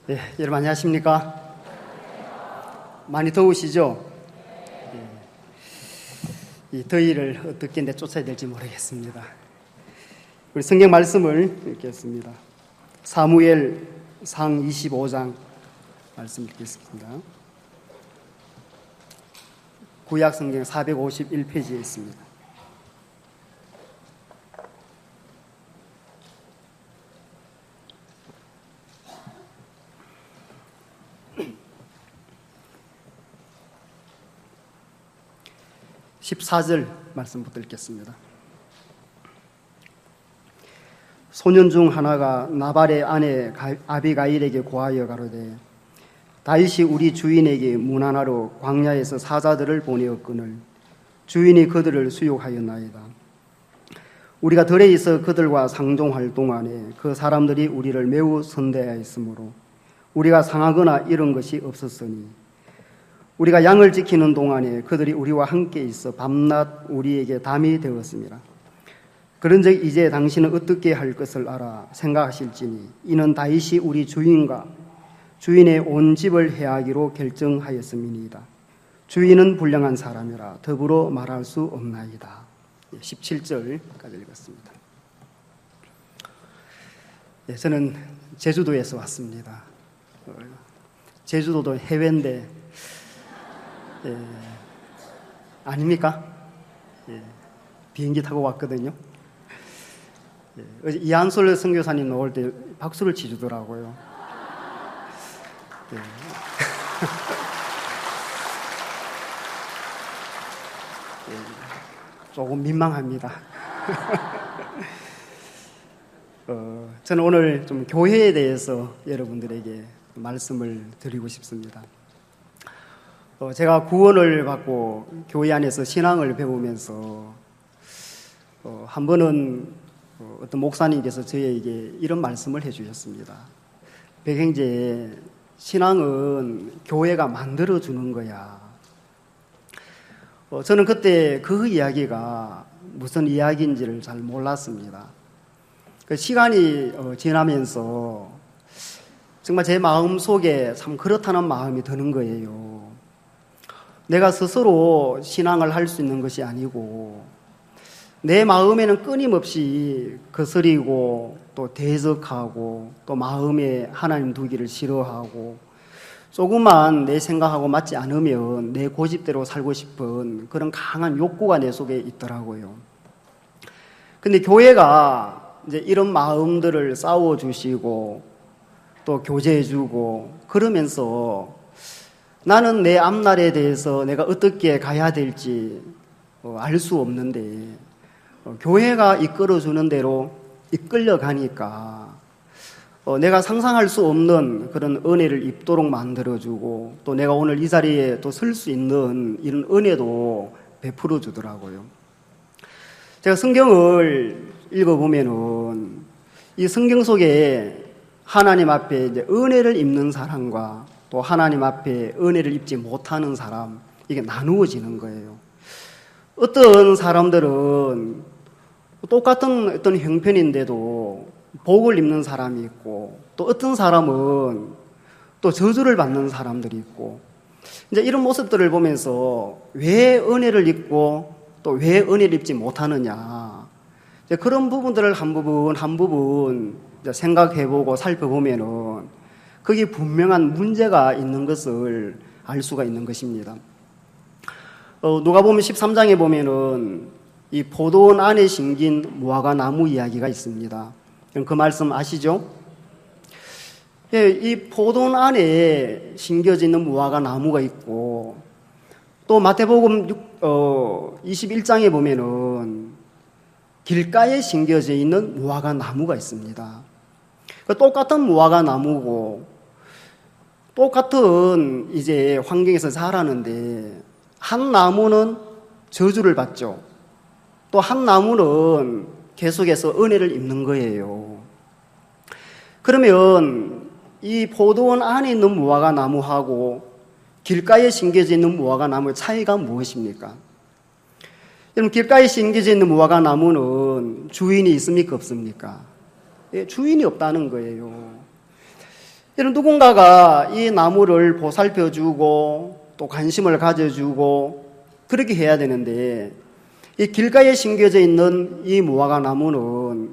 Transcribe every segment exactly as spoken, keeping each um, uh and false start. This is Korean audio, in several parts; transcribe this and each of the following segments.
네, 여러분 안녕하십니까? 많이 더우시죠? 네. 이 더위를 어떻게 내쫓아야 될지 모르겠습니다. 우리 성경 말씀을 읽겠습니다. 사무엘 상 이십오 장 말씀 읽겠습니다. 구약 성경 사백오십일 페이지에 있습니다. 십사 절 말씀부터 읽겠습니다. 소년 중 하나가 나발의 아내 아비가일에게 고하여 가로되 다윗이 우리 주인에게 문안하러 광야에서 사자들을 보내었거늘 주인이 그들을 수욕하였나이다. 우리가 들에 있어 그들과 상종할 동안에 그 사람들이 우리를 매우 선대하였으므로 우리가 상하거나 이런 것이 없었으니 우리가 양을 지키는 동안에 그들이 우리와 함께 있어 밤낮 우리에게 담이 되었습니다. 그런즉 이제 당신은 어떻게 할 것을 알아 생각하실지니 이는 다윗이 우리 주인과 주인의 온 집을 해하기로 결정하였음이니이다. 주인은 불량한 사람이라 더불어 말할 수 없나이다. 십칠 절까지 읽었습니다. 네, 저는 제주도에서 왔습니다. 제주도도 해외인데 예, 아닙니까? 예, 비행기 타고 왔거든요. 예, 어제 이한솔 선교사님 나올 때 박수를 치주더라고요. 예. 예, 조금 민망합니다. 어, 저는 오늘 좀 교회에 대해서 여러분들에게 말씀을 드리고 싶습니다. 어, 제가 구원을 받고 교회 안에서 신앙을 배우면서 어, 한 번은 어, 어떤 목사님께서 저에게 이런 말씀을 해주셨습니다. 백행제, 신앙은 교회가 만들어주는 거야. 어, 저는 그때 그 이야기가 무슨 이야기인지를 잘 몰랐습니다. 그 시간이 어, 지나면서 정말 제 마음 속에 참 그렇다는 마음이 드는 거예요. 내가 스스로 신앙을 할 수 있는 것이 아니고 내 마음에는 끊임없이 거스리고 또 대적하고 또 마음에 하나님 두기를 싫어하고 조금만 내 생각하고 맞지 않으면 내 고집대로 살고 싶은 그런 강한 욕구가 내 속에 있더라고요. 근데 교회가 이제 이런 마음들을 싸워주시고 또 교제해주고 그러면서 나는 내 앞날에 대해서 내가 어떻게 가야 될지 알 수 없는데 교회가 이끌어주는 대로 이끌려 가니까 내가 상상할 수 없는 그런 은혜를 입도록 만들어주고 또 내가 오늘 이 자리에 또 설 수 있는 이런 은혜도 베풀어 주더라고요. 제가 성경을 읽어보면은 이 성경 속에 하나님 앞에 이제 은혜를 입는 사람과 또 하나님 앞에 은혜를 입지 못하는 사람, 이게 나누어지는 거예요. 어떤 사람들은 똑같은 어떤 형편인데도 복을 입는 사람이 있고 또 어떤 사람은 또 저주를 받는 사람들이 있고 이제 이런 모습들을 보면서 왜 은혜를 입고 또 왜 은혜를 입지 못하느냐 이제 그런 부분들을 한 부분 한 부분 이제 생각해보고 살펴보면은 거기에 분명한 문제가 있는 것을 알 수가 있는 것입니다. 어, 누가복음 십삼 장에 보면은 이 포도원 안에 심긴 무화과 나무 이야기가 있습니다. 그 말씀 아시죠? 예, 이 포도원 안에 심겨져 있는 무화과 나무가 있고 또 마태복음 어, 이십일 장에 보면은 길가에 심겨져 있는 무화과 나무가 있습니다. 똑같은 무화과 나무고 똑같은 이제 환경에서 자라는데 한 나무는 저주를 받죠. 또 한 나무는 계속해서 은혜를 입는 거예요. 그러면 이 포도원 안에 있는 무화과 나무하고 길가에 심겨져 있는 무화과 나무의 차이가 무엇입니까? 여러분, 길가에 심겨져 있는 무화과 나무는 주인이 있습니까? 없습니까? 예, 주인이 없다는 거예요. 이런 누군가가 이 나무를 보살펴주고 또 관심을 가져주고 그렇게 해야 되는데 이 길가에 심겨져 있는 이 무화과 나무는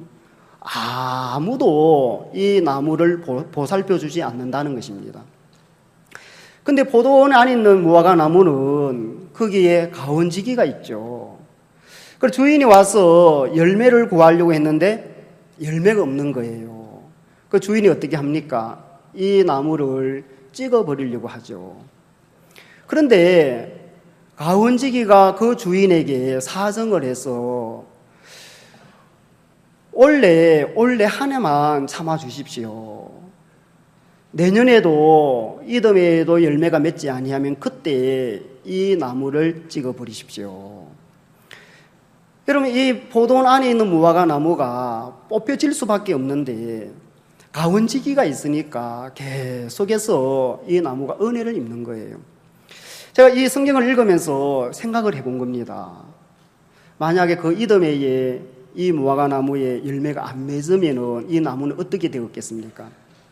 아무도 이 나무를 보살펴주지 않는다는 것입니다. 근데 포도원 안에 있는 무화과 나무는 거기에 가온지기가 있죠. 그래서 주인이 와서 열매를 구하려고 했는데 열매가 없는 거예요. 그 주인이 어떻게 합니까? 이 나무를 찍어버리려고 하죠. 그런데 가온지기가 그 주인에게 사정을 해서 올해, 올해 한 해만 참아주십시오. 내년에도 이듬해에도 열매가 맺지 아니하면 그때 이 나무를 찍어버리십시오. 여러분, 이 포도원 안에 있는 무화과 나무가 뽑혀질 수밖에 없는데 가온지기가 있으니까 계속해서 이 나무가 은혜를 입는 거예요. 제가 이 성경을 읽으면서 생각을 해본 겁니다. 만약에 그 이듬해에 이 무화과 나무에 열매가 안 맺으면 이 나무는 어떻게 되었겠습니까?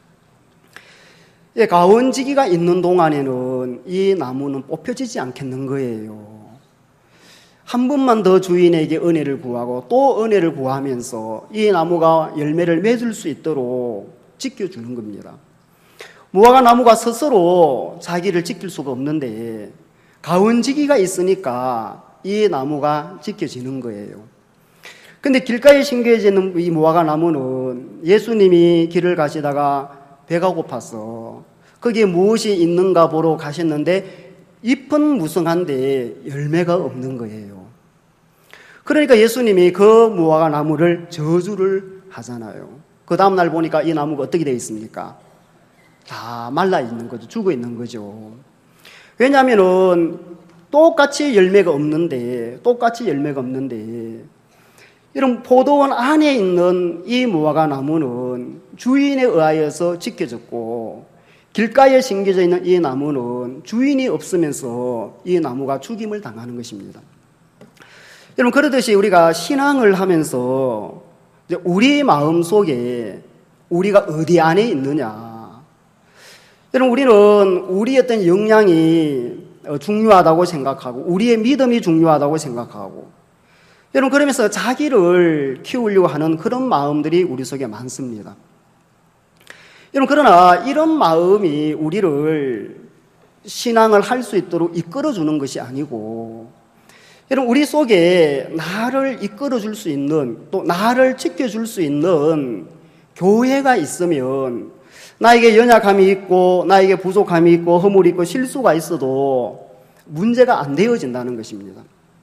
가온지기가 있는 동안에는 이 나무는 뽑혀지지 않겠는 거예요. 한 번만 더 주인에게 은혜를 구하고 또 은혜를 구하면서 이 나무가 열매를 맺을 수 있도록 지켜주는 겁니다. 무화과 나무가 스스로 자기를 지킬 수가 없는데 가온지기가 있으니까 이 나무가 지켜지는 거예요. 근데 길가에 심겨지는 이 무화과 나무는 예수님이 길을 가시다가 배가 고파서 거기에 무엇이 있는가 보러 가셨는데 잎은 무성한데 열매가 없는 거예요. 그러니까 예수님이 그 무화과 나무를 저주를 하잖아요. 그 다음날 보니까 이 나무가 어떻게 되어 있습니까? 다 말라 있는 거죠. 죽어 있는 거죠. 왜냐하면은 똑같이 열매가 없는데, 똑같이 열매가 없는데, 이런 포도원 안에 있는 이 무화과 나무는 주인에 의하여서 지켜졌고, 길가에 심겨져 있는 이 나무는 주인이 없으면서 이 나무가 죽임을 당하는 것입니다. 여러분, 그러듯이 우리가 신앙을 하면서 우리 마음 속에 우리가 어디 안에 있느냐. 여러분, 우리는 우리의 어떤 역량이 중요하다고 생각하고, 우리의 믿음이 중요하다고 생각하고, 여러분, 그러면서 자기를 키우려고 하는 그런 마음들이 우리 속에 많습니다. 여러분, 그러나 이런 마음이 우리를 신앙을 할 수 있도록 이끌어주는 것이 아니고, 여러분, 우리 속에 나를 이끌어줄 수 있는, 또 나를 지켜줄 수 있는 교회가 있으면 나에게 연약함이 있고, 나에게 부족함이 있고, 허물이 있고, 실수가 있어도 문제가 안 되어진다는 것입니다.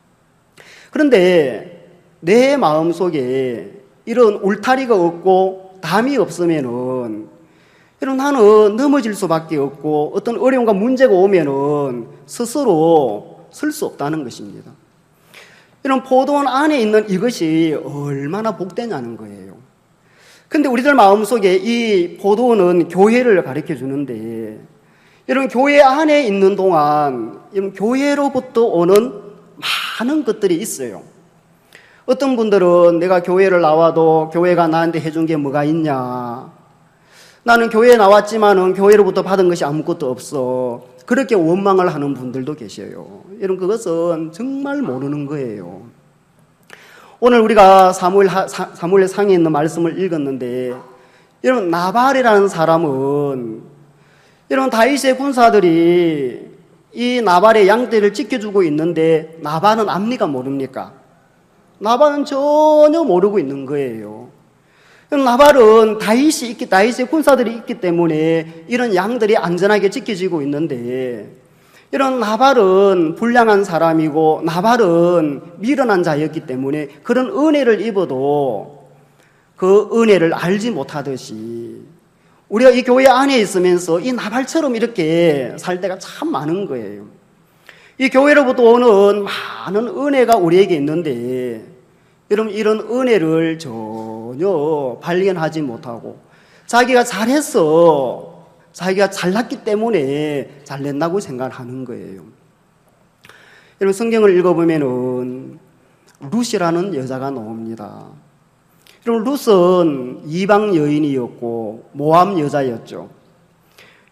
그런데 내 마음 속에 이런 울타리가 없고 담이 없으면은 여러분, 나는 넘어질 수밖에 없고 어떤 어려움과 문제가 오면은 스스로 설 수 없다는 것입니다. 이런 포도원 안에 있는 이것이 얼마나 복되냐는 거예요. 근데 우리들 마음속에 이 포도원은 교회를 가르쳐 주는데, 여러분, 교회 안에 있는 동안 여러분, 교회로부터 오는 많은 것들이 있어요. 어떤 분들은 내가 교회를 나와도 교회가 나한테 해준 게 뭐가 있냐, 나는 교회에 나왔지만은 교회로부터 받은 것이 아무것도 없어, 그렇게 원망을 하는 분들도 계셔요. 여러분, 그것은 정말 모르는 거예요. 오늘 우리가 사무엘, 사무엘 상에 있는 말씀을 읽었는데, 여러분, 나발이라는 사람은 여러분, 다윗의 군사들이 이 나발의 양떼를 지켜주고 있는데 나발은 압니까, 모릅니까? 나발은 전혀 모르고 있는 거예요. 나발은 다윗이 있기, 다윗의 군사들이 있기 때문에 이런 양들이 안전하게 지켜지고 있는데, 이런 나발은 불량한 사람이고 나발은 미련한 자였기 때문에 그런 은혜를 입어도 그 은혜를 알지 못하듯이 우리가 이 교회 안에 있으면서 이 나발처럼 이렇게 살 때가 참 많은 거예요. 이 교회로부터 오는 많은 은혜가 우리에게 있는데, 여러분, 이런 은혜를 전혀 발견하지 못하고 자기가 잘했어, 자기가 잘났기 때문에 잘냈다고 생각하는 거예요. 여러분, 성경을 읽어보면은 룻이라는 여자가 나옵니다. 여러분, 룻은 이방 여인이었고 모압 여자였죠.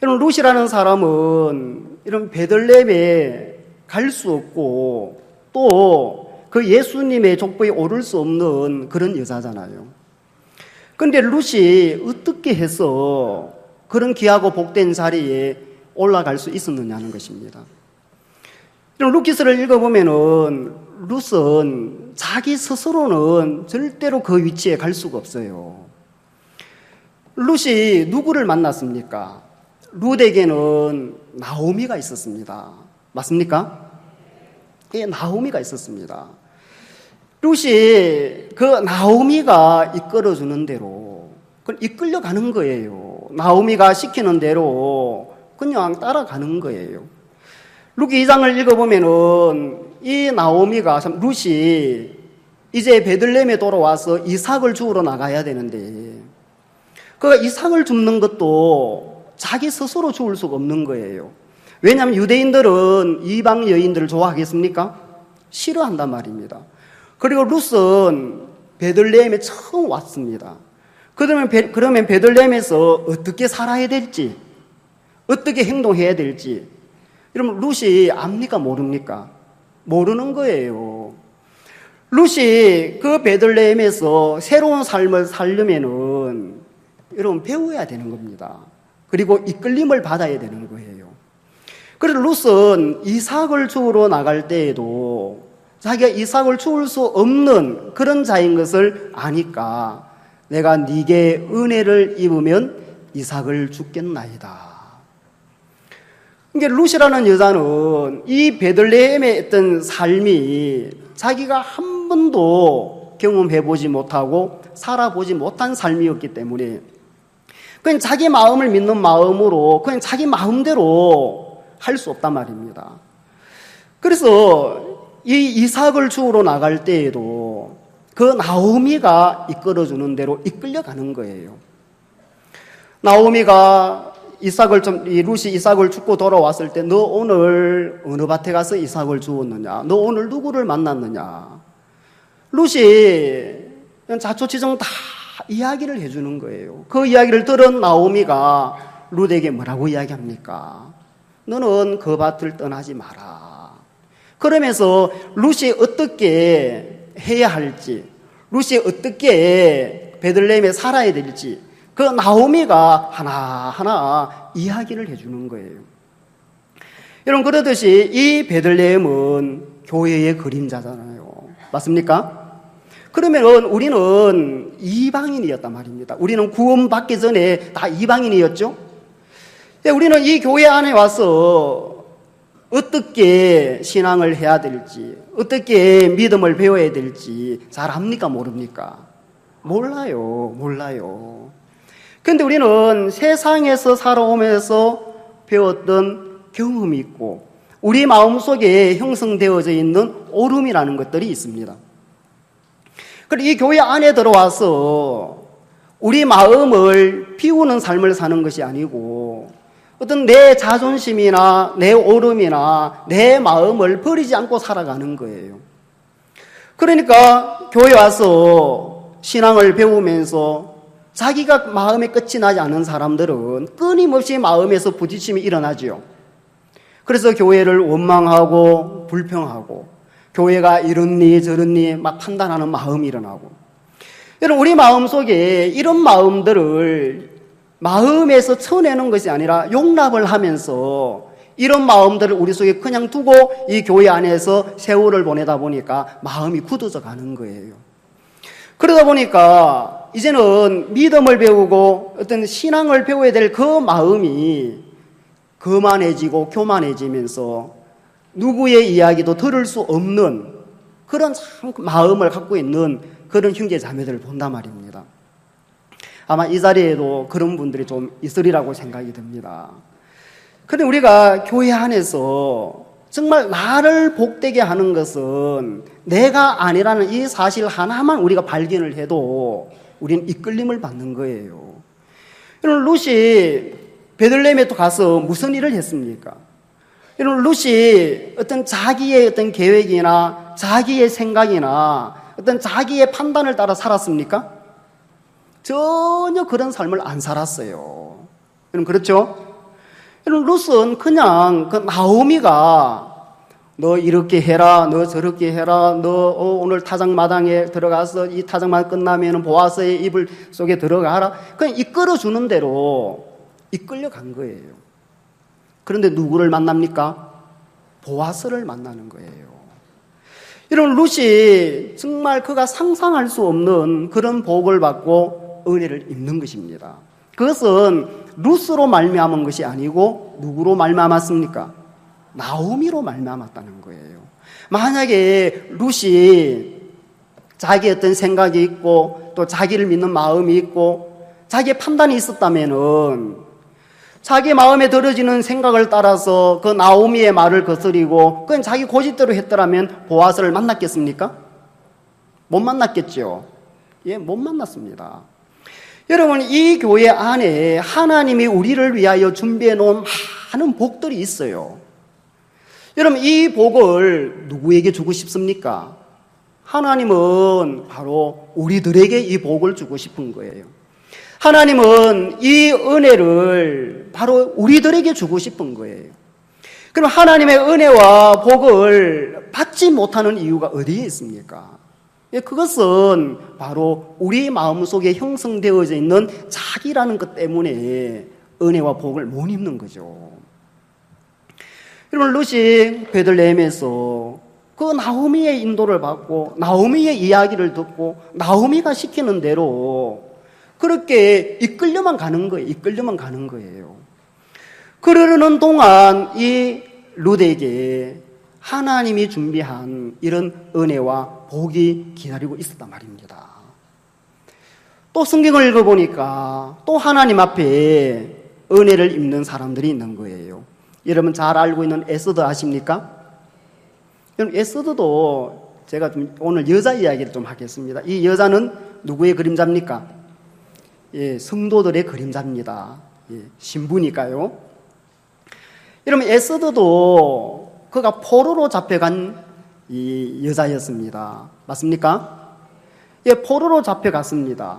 여러분, 룻이라는 사람은 이런 베들레헴에 갈 수 없고 또 그 예수님의 족보에 오를 수 없는 그런 여자잖아요. 그런데 룻이 어떻게 해서 그런 귀하고 복된 자리에 올라갈 수 있었느냐는 것입니다. 룻기서를 읽어보면은 룻은 자기 스스로는 절대로 그 위치에 갈 수가 없어요. 룻이 누구를 만났습니까? 룻에게는 나오미가 있었습니다. 맞습니까? 예, 나오미가 있었습니다. 룻이 그 나오미가 이끌어주는 대로 그걸 이끌려가는 거예요. 나오미가 시키는 대로 그냥 따라가는 거예요. 룻기 이 장을 읽어보면은 이 나오미가 참 룻이 이제 베들레헴에 돌아와서 이삭을 주우러 나가야 되는데 그 이삭을 줍는 것도 자기 스스로 주울 수가 없는 거예요. 왜냐하면 유대인들은 이방 여인들을 좋아하겠습니까? 싫어한단 말입니다. 그리고 룻은 베들레헴에 처음 왔습니다. 그러면, 베, 그러면 베들레헴에서 어떻게 살아야 될지, 어떻게 행동해야 될지, 여러분 룻이 압니까 모릅니까? 모르는 거예요. 룻이 그 베들레헴에서 새로운 삶을 살려면은 여러분 배워야 되는 겁니다. 그리고 이끌림을 받아야 되는 거예요. 그래서 룻은 이삭을 주우러 나갈 때에도 자기가 이삭을 주울 수 없는 그런 자인 것을 아니까 내가 네게 은혜를 입으면 이삭을 주겠나이다. 그러니까 룻이라는 여자는 이 베들레헴의 어떤 삶이 자기가 한 번도 경험해보지 못하고 살아보지 못한 삶이었기 때문에 그냥 자기 마음을 믿는 마음으로 그냥 자기 마음대로 할 수 없단 말입니다. 그래서 이 이삭을 주우러 나갈 때에도 그 나오미가 이끌어주는 대로 이끌려가는 거예요. 나오미가 이삭을 좀, 이 룻이 이삭을 줍고 돌아왔을 때, 너 오늘 어느 밭에 가서 이삭을 주웠느냐? 너 오늘 누구를 만났느냐? 룻이 자초지종 다 이야기를 해주는 거예요. 그 이야기를 들은 나오미가 룻에게 뭐라고 이야기합니까? 너는 그 밭을 떠나지 마라. 그러면서 룻이 어떻게 해야 할지, 룻이 어떻게 베들레헴에 살아야 될지, 그 나오미가 하나하나 이야기를 해주는 거예요. 여러분, 그러듯이 이 베들레헴은 교회의 그림자잖아요. 맞습니까? 그러면 우리는 이방인이었단 말입니다. 우리는 구원받기 전에 다 이방인이었죠? 우리는 이 교회 안에 와서 어떻게 신앙을 해야 될지, 어떻게 믿음을 배워야 될지 잘 압니까? 모릅니까? 몰라요. 몰라요. 그런데 우리는 세상에서 살아오면서 배웠던 경험이 있고 우리 마음속에 형성되어져 있는 오름이라는 것들이 있습니다. 그리고 이 교회 안에 들어와서 우리 마음을 비우는 삶을 사는 것이 아니고 어떤 내 자존심이나 내 오름이나 내 마음을 버리지 않고 살아가는 거예요. 그러니까 교회 와서 신앙을 배우면서 자기가 마음에 끝이 나지 않은 사람들은 끊임없이 마음에서 부딪힘이 일어나죠. 그래서 교회를 원망하고 불평하고 교회가 이렇니 저렇니 막 판단하는 마음이 일어나고, 여러분 우리 마음속에 이런 마음들을 마음에서 쳐내는 것이 아니라 용납을 하면서 이런 마음들을 우리 속에 그냥 두고 이 교회 안에서 세월을 보내다 보니까 마음이 굳어져 가는 거예요. 그러다 보니까 이제는 믿음을 배우고 어떤 신앙을 배워야 될 그 마음이 거만해지고 교만해지면서 누구의 이야기도 들을 수 없는 그런 마음을 갖고 있는 그런 형제 자매들을 본단 말입니다. 아마 이 자리에도 그런 분들이 좀 있으리라고 생각이 듭니다. 그런데 우리가 교회 안에서 정말 나를 복되게 하는 것은 내가 아니라는 이 사실 하나만 우리가 발견을 해도 우리는 이끌림을 받는 거예요. 여러분 룻이 베들레헴에 또 가서 무슨 일을 했습니까? 여러분 룻이 어떤 자기의 어떤 계획이나 자기의 생각이나 어떤 자기의 판단을 따라 살았습니까? 전혀 그런 삶을 안 살았어요. 여러분 그렇죠? 이런 룻은 그냥 그 나오미가 너 이렇게 해라, 너 저렇게 해라, 너 오늘 타작마당에 들어가서 이 타작마당 끝나면 보아스의 이불 속에 들어가라. 그냥 이끌어주는 대로 이끌려 간 거예요. 그런데 누구를 만납니까? 보아스를 만나는 거예요. 이런 룻이 정말 그가 상상할 수 없는 그런 복을 받고 은혜를 입는 것입니다. 그것은 룻으로 말미암은 것이 아니고 누구로 말미암았습니까? 나오미로 말미암았다는 거예요. 만약에 룻이 자기 어떤 생각이 있고 또 자기를 믿는 마음이 있고 자기의 판단이 있었다면은 자기 마음에 들어지는 생각을 따라서 그 나오미의 말을 거스리고 그건 자기 고집대로 했더라면 보아스를 만났겠습니까? 못 만났겠죠. 예, 못 만났습니다. 여러분, 이 교회 안에 하나님이 우리를 위하여 준비해 놓은 많은 복들이 있어요. 여러분, 이 복을 누구에게 주고 싶습니까? 하나님은 바로 우리들에게 이 복을 주고 싶은 거예요. 하나님은 이 은혜를 바로 우리들에게 주고 싶은 거예요. 그럼 하나님의 은혜와 복을 받지 못하는 이유가 어디에 있습니까? 그것은 바로 우리 마음속에 형성되어져 있는 자기라는 것 때문에 은혜와 복을 못 입는 거죠. 여러분, 룻이 베들레헴에서 그 나오미의 인도를 받고 나오미의 이야기를 듣고 나오미가 시키는 대로 그렇게 이끌려만 가는 거예요. 이끌려만 가는 거예요. 그러는 동안 이 룻에게 하나님이 준비한 이런 은혜와 복이 기다리고 있었단 말입니다. 또 성경을 읽어보니까 또 하나님 앞에 은혜를 입는 사람들이 있는 거예요. 여러분 잘 알고 있는 에스더 아십니까? 여러분 에스더도 제가 좀 오늘 여자 이야기를 좀 하겠습니다. 이 여자는 누구의 그림자입니까? 예, 성도들의 그림자입니다. 예, 신부니까요. 여러분 에스더도 그가 포로로 잡혀간 이 여자였습니다. 맞습니까? 예, 포로로 잡혀갔습니다.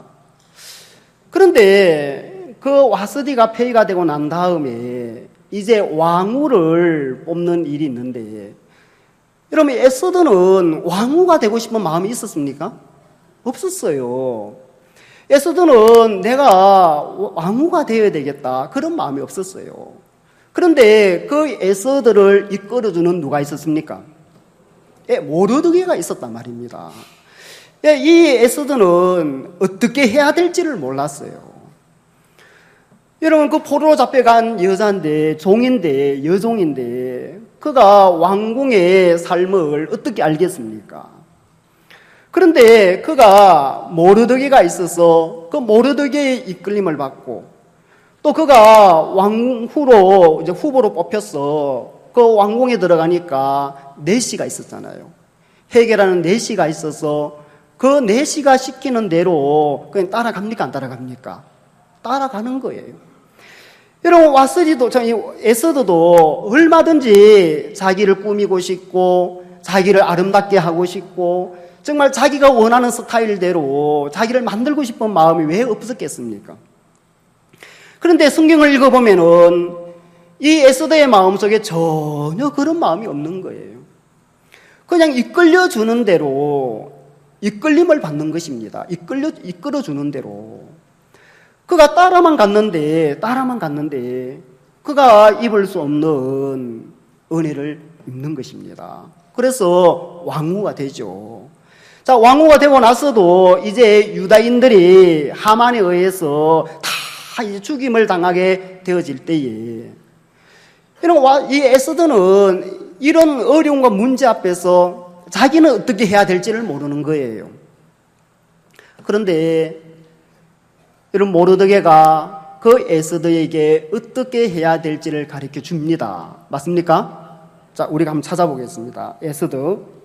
그런데 그 와스디가 폐위가 되고 난 다음에 이제 왕후를 뽑는 일이 있는데 여러분 에스더는 왕후가 되고 싶은 마음이 있었습니까? 없었어요. 에스더는 내가 왕후가 되어야 되겠다 그런 마음이 없었어요. 그런데 그 에스더를 이끌어주는 누가 있었습니까? 예, 모르드게가 있었단 말입니다. 예, 이 에스더는 어떻게 해야 될지를 몰랐어요. 여러분 그 포로로 잡혀간 여자인데 종인데 여종인데 그가 왕궁의 삶을 어떻게 알겠습니까? 그런데 그가 모르드게가 있어서 그 모르드게의 이끌림을 받고 또 그가 왕후로 이제 후보로 뽑혔어. 그 왕궁에 들어가니까 내시가 있었잖아요. 헤게라는 내시가 있어서 그 내시가 시키는 대로 그냥 따라갑니까 안 따라갑니까? 따라가는 거예요. 여러분 와스디도 에스더도 얼마든지 자기를 꾸미고 싶고 자기를 아름답게 하고 싶고 정말 자기가 원하는 스타일대로 자기를 만들고 싶은 마음이 왜 없었겠습니까? 그런데 성경을 읽어보면은 이 에스더의 마음속에 전혀 그런 마음이 없는 거예요. 그냥 이끌려주는 대로 이끌림을 받는 것입니다. 이끌려, 이끌어주는 대로. 그가 따라만 갔는데, 따라만 갔는데, 그가 입을 수 없는 은혜를 입는 것입니다. 그래서 왕후가 되죠. 자, 왕후가 되고 나서도 이제 유다인들이 하만에 의해서 다 이제 죽임을 당하게 되어질 때에, 이런, 이 에스더는 이런 어려움과 문제 앞에서 자기는 어떻게 해야 될지를 모르는 거예요. 그런데 이런 모르드게가 그 에스더에게 어떻게 해야 될지를 가르쳐 줍니다. 맞습니까? 자, 우리가 한번 찾아보겠습니다. 에스더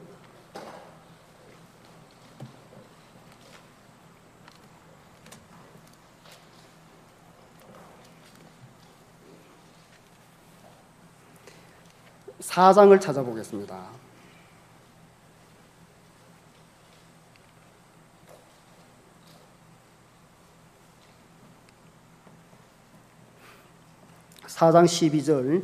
사 장을 찾아보겠습니다. 사 장 십이 절.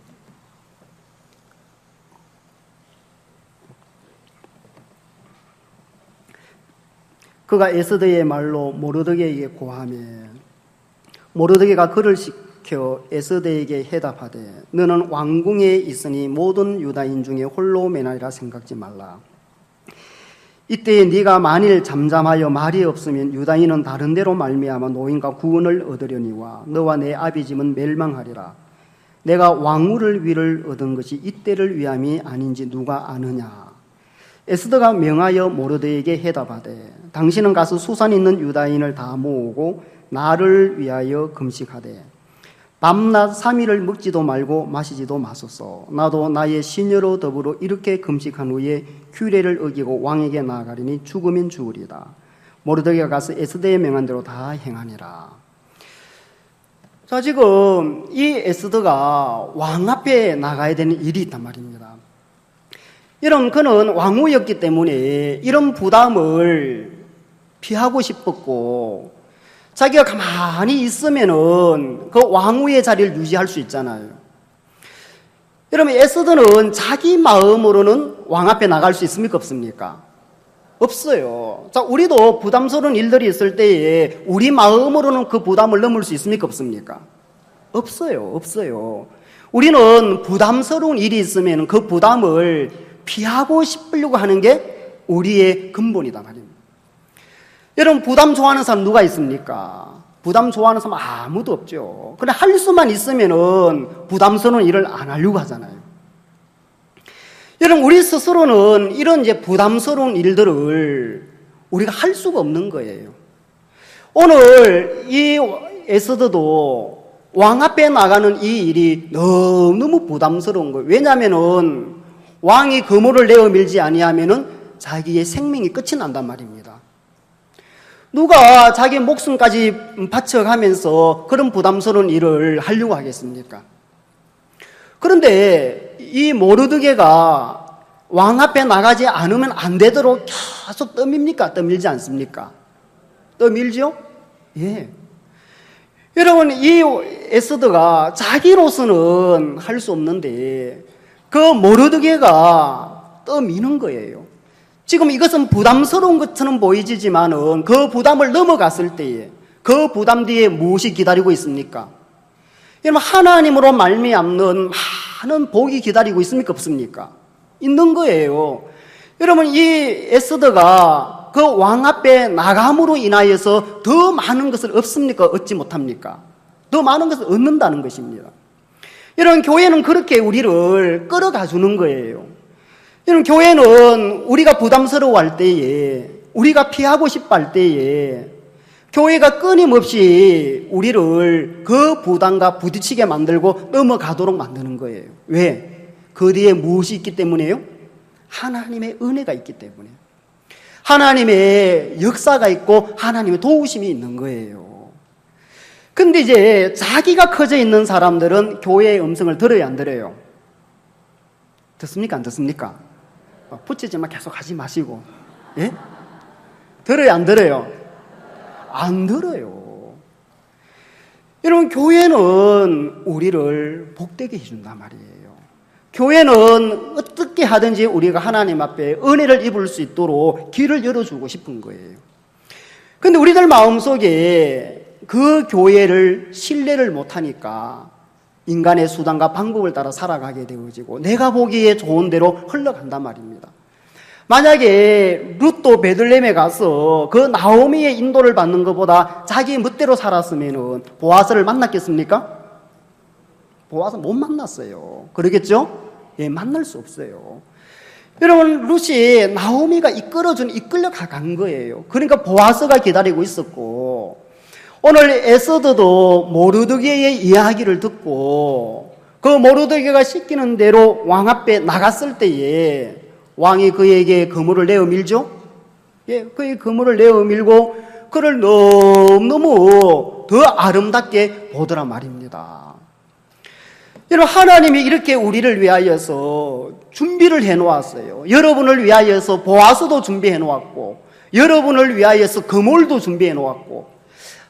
그가 에스더의 말로 모르드게에게 고하매 모르드게가 그를 시켜 에스더에게 해답하되 너는 왕궁에 있으니 모든 유다인 중에 홀로 매나리라 생각지 말라. 이때에 네가 만일 잠잠하여 말이 없으면 유다인은 다른 데로 말미암아 노인과 구원을 얻으려니와 너와 내 아비집은 멸망하리라. 내가 왕후를 위를 얻은 것이 이때를 위함이 아닌지 누가 아느냐. 에스더가 명하여 모르드에게 해답하되 당신은 가서 수산 있는 유다인을 다 모으고 나를 위하여 금식하되 밤낮 삼 일을 먹지도 말고 마시지도 마소서. 나도 나의 시녀로 더불어 이렇게 금식한 후에 규례를 어기고 왕에게 나아가리니 죽으면 죽으리다. 모르드게가 가서 에스더의 명한 대로 다 행하니라. 자, 지금 이 에스더가 왕 앞에 나가야 되는 일이 있단 말입니다. 이런 그는 왕후였기 때문에 이런 부담을 피하고 싶었고 자기가 가만히 있으면은 그 왕후의 자리를 유지할 수 있잖아요. 여러분, 에스더는 자기 마음으로는 왕 앞에 나갈 수 있습니까? 없습니까? 없어요. 자, 우리도 부담스러운 일들이 있을 때에 우리 마음으로는 그 부담을 넘을 수 있습니까? 없습니까? 없어요. 없어요. 우리는 부담스러운 일이 있으면 그 부담을 피하고 싶으려고 하는 게 우리의 근본이다 말입니다. 여러분, 부담 좋아하는 사람 누가 있습니까? 부담 좋아하는 사람 아무도 없죠. 그래, 할 수만 있으면은 부담스러운 일을 안 하려고 하잖아요. 여러분, 우리 스스로는 이런 이제 부담스러운 일들을 우리가 할 수가 없는 거예요. 오늘 이 에스더도 왕 앞에 나가는 이 일이 너무너무 부담스러운 거예요. 왜냐하면은 왕이 그물을 내어 밀지 아니하면은 자기의 생명이 끝이 난단 말입니다. 누가 자기 목숨까지 바쳐가면서 그런 부담스러운 일을 하려고 하겠습니까? 그런데 이 모르드게가 왕 앞에 나가지 않으면 안 되도록 계속 떠밉니까? 떠밀지 않습니까? 떠밀죠? 예. 여러분, 이 에스더가 자기로서는 할 수 없는데 그 모르드게가 떠미는 거예요. 지금 이것은 부담스러운 것처럼 보이지만은 그 부담을 넘어갔을 때에 그 부담 뒤에 무엇이 기다리고 있습니까? 여러분, 하나님으로 말미암는 많은 복이 기다리고 있습니까? 없습니까? 있는 거예요. 여러분, 이 에스더가 그 왕 앞에 나감으로 인하여서 더 많은 것을 얻습니까? 얻지 못합니까? 더 많은 것을 얻는다는 것입니다. 여러분, 교회는 그렇게 우리를 끌어가 주는 거예요. 여러분, 교회는 우리가 부담스러워할 때에, 우리가 피하고 싶어 할 때에 교회가 끊임없이 우리를 그 부담과 부딪히게 만들고 넘어가도록 만드는 거예요. 왜? 그 뒤에 무엇이 있기 때문에요? 하나님의 은혜가 있기 때문에. 하나님의 역사가 있고 하나님의 도우심이 있는 거예요. 근데 이제 자기가 커져 있는 사람들은 교회의 음성을 들어야 안 들어요? 듣습니까? 안 듣습니까? 붙이지만 계속 하지 마시고. 예? 들어요? 안 들어요? 안 들어요. 여러분, 교회는 우리를 복되게 해준단 말이에요. 교회는 어떻게 하든지 우리가 하나님 앞에 은혜를 입을 수 있도록 길을 열어주고 싶은 거예요. 근데 우리들 마음속에 그 교회를 신뢰를 못하니까 인간의 수단과 방법을 따라 살아가게 되어지고 내가 보기에 좋은 대로 흘러간단 말입니다. 만약에 룻도 베들레헴에 가서 그 나오미의 인도를 받는 것보다 자기 멋대로 살았으면 보아스를 만났겠습니까? 보아스 못 만났어요. 그러겠죠? 예, 만날 수 없어요. 여러분, 룻이 나오미가 이끌어준, 이끌려간 거예요. 그러니까 보아스가 기다리고 있었고, 오늘 에스더도 모르드게의 이야기를 듣고 그 모르드게가 시키는 대로 왕 앞에 나갔을 때에 왕이 그에게 그물을 내어 밀죠? 예, 그의 그물을 내어 밀고 그를 너무너무 더 아름답게 보더라 말입니다. 여러분, 하나님이 이렇게 우리를 위하여서 준비를 해놓았어요. 여러분을 위하여서 보아스도 준비해 놓았고 여러분을 위하여서 그물도 준비해 놓았고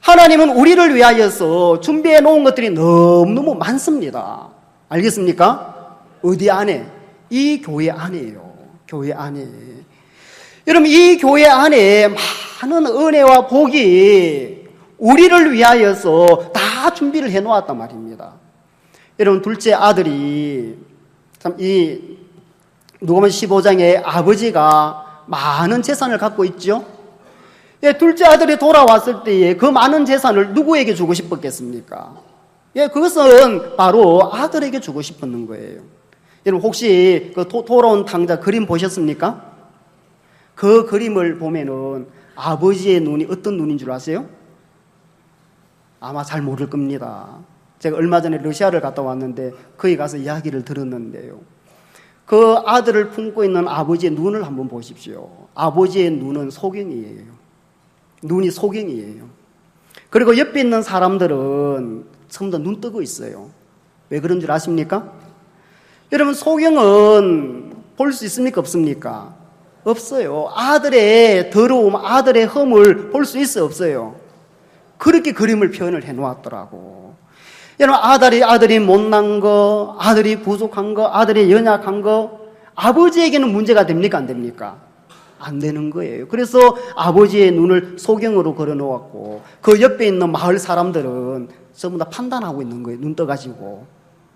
하나님은 우리를 위하여서 준비해 놓은 것들이 너무너무 많습니다. 알겠습니까? 어디 안에? 이 교회 안에요. 교회 안에. 여러분, 이 교회 안에 많은 은혜와 복이 우리를 위하여서 다 준비를 해 놓았단 말입니다. 여러분, 둘째 아들이 참 이 누가복음 십오 장에 아버지가 많은 재산을 갖고 있죠. 예, 둘째 아들이 돌아왔을 때에 그 많은 재산을 누구에게 주고 싶었겠습니까? 예, 그것은 바로 아들에게 주고 싶었는 거예요. 여러분, 혹시 그 도, 돌아온 탕자 그림 보셨습니까? 그 그림을 보면은 아버지의 눈이 어떤 눈인 줄 아세요? 아마 잘 모를 겁니다. 제가 얼마 전에 러시아를 갔다 왔는데 거기 가서 이야기를 들었는데요. 그 아들을 품고 있는 아버지의 눈을 한번 보십시오. 아버지의 눈은 소경이에요. 눈이 소경이에요. 그리고 옆에 있는 사람들은 전부 다 눈 뜨고 있어요. 왜 그런 줄 아십니까? 여러분, 소경은 볼 수 있습니까? 없습니까? 없어요. 아들의 더러움, 아들의 흠을 볼 수 있어요? 없어요? 그렇게 그림을 표현을 해놓았더라고. 여러분, 아들이, 아들이 못난 거, 아들이 부족한 거, 아들이 연약한 거, 아버지에게는 문제가 됩니까? 안 됩니까? 안 되는 거예요. 그래서 아버지의 눈을 소경으로 걸어 놓았고, 그 옆에 있는 마을 사람들은 전부 다 판단하고 있는 거예요. 눈 떠가지고.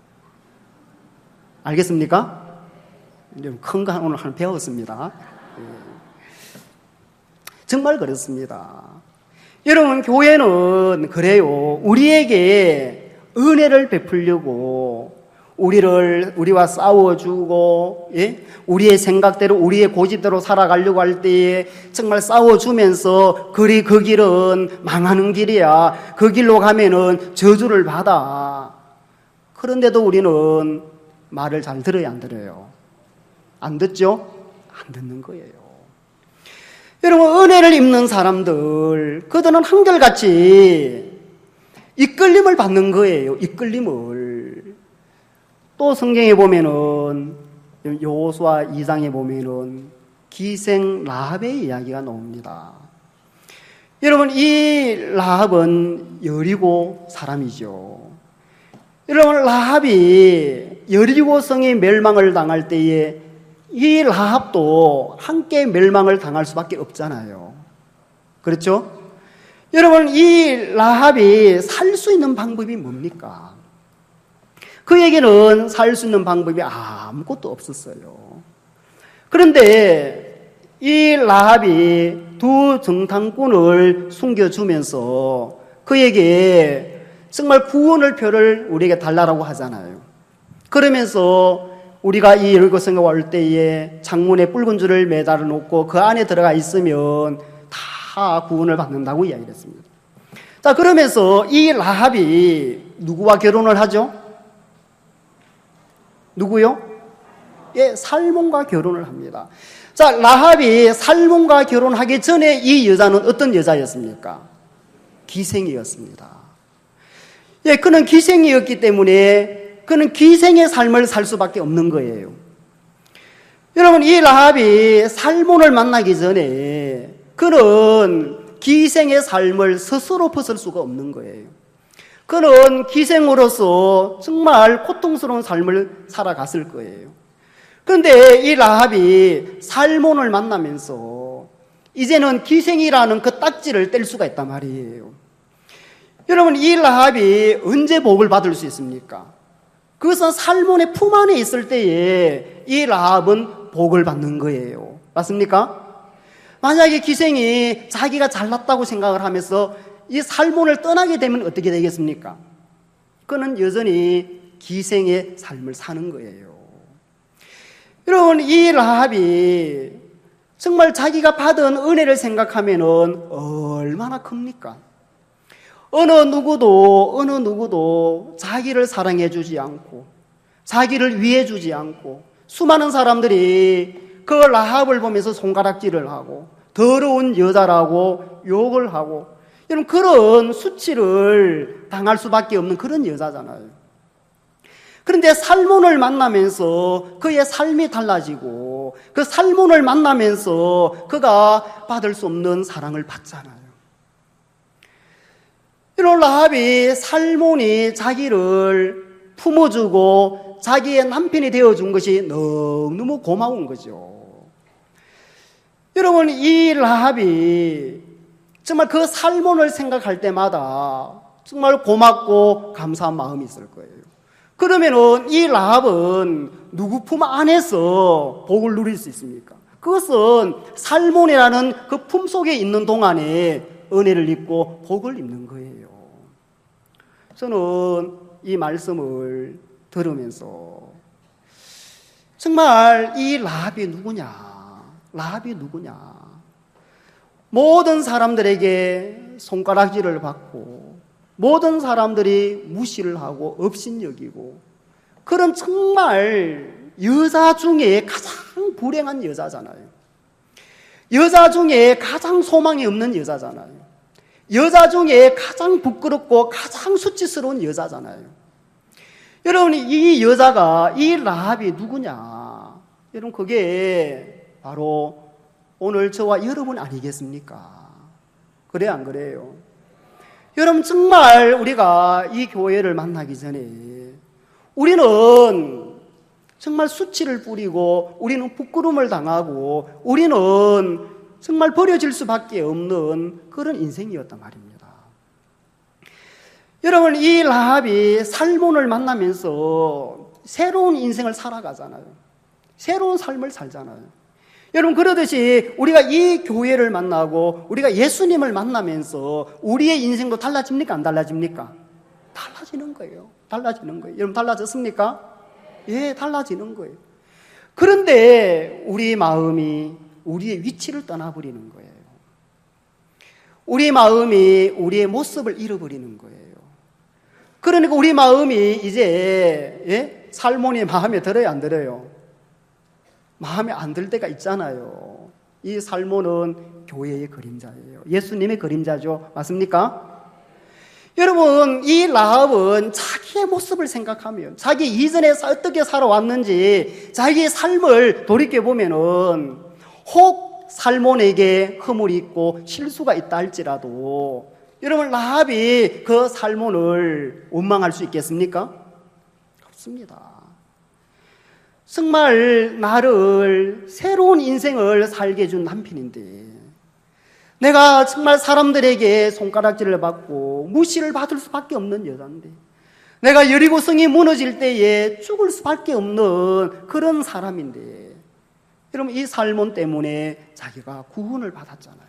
알겠습니까? 큰 거 오늘 하나 배웠습니다. 정말 그렇습니다. 여러분, 교회는 그래요. 우리에게 은혜를 베풀려고 우리를, 우리와 싸워주고, 예? 우리의 생각대로, 우리의 고집대로 살아가려고 할 때에 정말 싸워주면서, 그리 그 길은 망하는 길이야. 그 길로 가면은 저주를 받아. 그런데도 우리는 말을 잘 들어야 안 들어요? 안 듣죠? 안 듣는 거예요. 여러분, 은혜를 입는 사람들, 그들은 한결같이 이끌림을 받는 거예요. 이끌림을. 또 성경에 보면은 여호수아 이 장에 보면은 기생 라합의 이야기가 나옵니다. 여러분, 이 라합은 여리고 사람이죠. 여러분, 라합이 여리고 성이 멸망을 당할 때에 이 라합도 함께 멸망을 당할 수밖에 없잖아요. 그렇죠? 여러분, 이 라합이 살 수 있는 방법이 뭡니까? 그에게는 살 수 있는 방법이 아무것도 없었어요. 그런데 이 라합이 두 정탐꾼을 숨겨주면서 그에게 정말 구원의 표를 우리에게 달라고 하잖아요. 그러면서 우리가 이 여리고성에 올 때에 창문에 붉은 줄을 매달아 놓고 그 안에 들어가 있으면 다 구원을 받는다고 이야기를 했습니다. 자, 그러면서 이 라합이 누구와 결혼을 하죠? 누구요? 예, 살몬과 결혼을 합니다. 자, 라합이 살몬과 결혼하기 전에 이 여자는 어떤 여자였습니까? 기생이었습니다. 예, 그는 기생이었기 때문에 그는 기생의 삶을 살 수밖에 없는 거예요. 여러분, 이 라합이 살몬을 만나기 전에 그는 기생의 삶을 스스로 벗을 수가 없는 거예요. 그는 기생으로서 정말 고통스러운 삶을 살아갔을 거예요. 그런데 이 라합이 살몬을 만나면서 이제는 기생이라는 그 딱지를 뗄 수가 있단 말이에요. 여러분, 이 라합이 언제 복을 받을 수 있습니까? 그것은 살몬의 품 안에 있을 때에 이 라합은 복을 받는 거예요. 맞습니까? 만약에 기생이 자기가 잘났다고 생각을 하면서 이 살몬을 떠나게 되면 어떻게 되겠습니까? 그는 여전히 기생의 삶을 사는 거예요. 여러분, 이 라합이 정말 자기가 받은 은혜를 생각하면은 얼마나 큽니까? 어느 누구도, 어느 누구도 자기를 사랑해 주지 않고, 자기를 위해 주지 않고, 수많은 사람들이 그 라합을 보면서 손가락질을 하고, 더러운 여자라고 욕을 하고, 여러분, 그런 수치를 당할 수밖에 없는 그런 여자잖아요. 그런데 살몬을 만나면서 그의 삶이 달라지고, 그 살몬을 만나면서 그가 받을 수 없는 사랑을 받잖아요. 이런 라합이 살몬이 자기를 품어주고 자기의 남편이 되어준 것이 너무너무 고마운 거죠. 여러분, 이 라합이 정말 그 살몬을 생각할 때마다 정말 고맙고 감사한 마음이 있을 거예요. 그러면은 이 라합은 누구 품 안에서 복을 누릴 수 있습니까? 그것은 살몬이라는 그 품 속에 있는 동안에 은혜를 입고 복을 입는 거예요. 저는 이 말씀을 들으면서 정말 이 라합이 누구냐? 라합이 누구냐? 모든 사람들에게 손가락질을 받고 모든 사람들이 무시를 하고 업신여기고 그런 정말 여자 중에 가장 불행한 여자잖아요. 여자 중에 가장 소망이 없는 여자잖아요. 여자 중에 가장 부끄럽고 가장 수치스러운 여자잖아요. 여러분, 이 여자가, 이 라합이 누구냐? 여러분, 그게 바로 오늘 저와 여러분 아니겠습니까? 그래, 안 그래요? 여러분, 정말 우리가 이 교회를 만나기 전에 우리는 정말 수치를 뿌리고 우리는 부끄러움을 당하고 우리는 정말 버려질 수밖에 없는 그런 인생이었단 말입니다. 여러분, 이 라합이 살몬을 만나면서 새로운 인생을 살아가잖아요. 새로운 삶을 살잖아요. 여러분, 그러듯이 우리가 이 교회를 만나고 우리가 예수님을 만나면서 우리의 인생도 달라집니까? 안 달라집니까? 달라지는 거예요. 달라지는 거예요. 여러분, 달라졌습니까? 예, 달라지는 거예요. 그런데 우리 마음이 우리의 위치를 떠나버리는 거예요. 우리 마음이 우리의 모습을 잃어버리는 거예요. 그러니까 우리 마음이 이제 예? 살몬이 마음에 들어요, 안 들어요? 마음에 안 들 때가 있잖아요. 이 살몬은 교회의 그림자예요. 예수님의 그림자죠. 맞습니까? 여러분, 이 라합은 자기의 모습을 생각하면 자기 이전에 어떻게 살아왔는지 자기의 삶을 돌이켜보면은 혹 살몬에게 허물이 있고 실수가 있다 할지라도 여러분, 라합이 그 살몬을 원망할 수 있겠습니까? 없습니다. 정말 나를 새로운 인생을 살게 해준 남편인데 내가 정말 사람들에게 손가락질을 받고 무시를 받을 수밖에 없는 여자인데 내가 여리고성이 무너질 때에 죽을 수밖에 없는 그런 사람인데 여러분, 이 살몬 때문에 자기가 구원을 받았잖아요.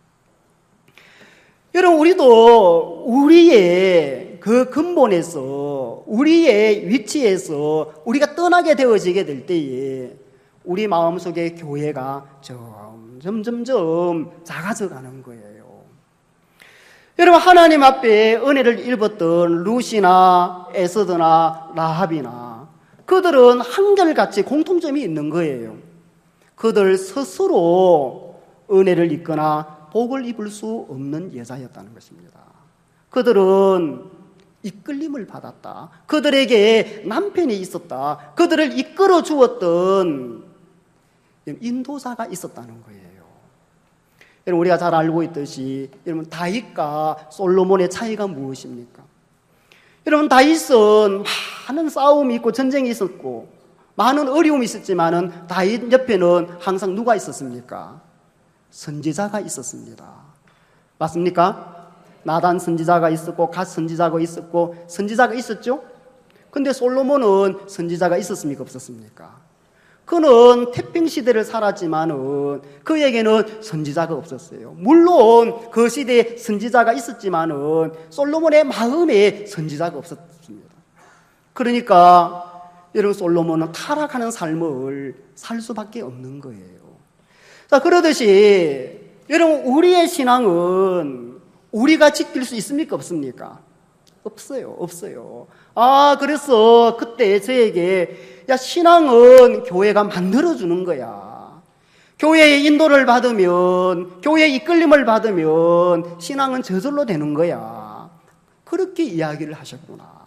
여러분, 우리도 우리의 그 근본에서 우리의 위치에서 우리가 떠나게 되어지게 될 때에 우리 마음속에 교회가 점점 점점 작아져 가는 거예요. 여러분, 하나님 앞에 은혜를 입었던 루시나 에스더나 라합이나 그들은 한결같이 공통점이 있는 거예요. 그들 스스로 은혜를 입거나 복을 입을 수 없는 여자였다는 것입니다. 그들은 이끌림을 받았다. 그들에게 남편이 있었다. 그들을 이끌어 주었던 인도자가 있었다는 거예요. 여러분, 우리가 잘 알고 있듯이 여러분, 다윗과 솔로몬의 차이가 무엇입니까? 여러분, 다윗은 많은 싸움이 있고 전쟁이 있었고 많은 어려움이 있었지만은 다윗 옆에는 항상 누가 있었습니까? 선지자가 있었습니다. 맞습니까? 나단 선지자가 있었고 갓 선지자가 있었고 선지자가 있었죠? 근데 솔로몬은 선지자가 있었습니까? 없었습니까? 그는 태평 시대를 살았지만은 그에게는 선지자가 없었어요. 물론 그 시대에 선지자가 있었지만은 솔로몬의 마음에 선지자가 없었습니다. 그러니까 여러분, 솔로몬은 타락하는 삶을 살 수밖에 없는 거예요. 자, 그러듯이 여러분, 우리의 신앙은 우리가 지킬 수 있습니까? 없습니까? 없어요. 없어요. 아, 그래서 그때 저에게 야, 신앙은 교회가 만들어주는 거야. 교회의 인도를 받으면, 교회의 이끌림을 받으면 신앙은 저절로 되는 거야. 그렇게 이야기를 하셨구나.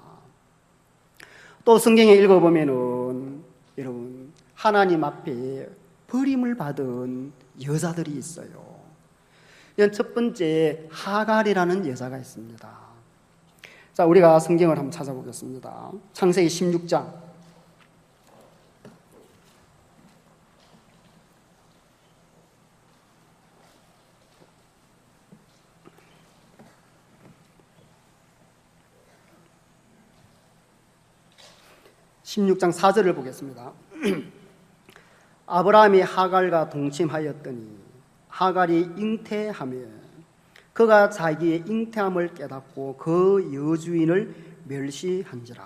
또 성경에 읽어보면은 여러분, 하나님 앞에 버림을 받은 여자들이 있어요. 첫 번째 하갈이라는 여자가 있습니다. 자, 우리가 성경을 한번 찾아보겠습니다. 창세기 십육 장. 십육 장 사 절을 보겠습니다. 아브라함이 하갈과 동침하였더니 하갈이 잉태하며 그가 자기의 잉태함을 깨닫고 그 여주인을 멸시한지라.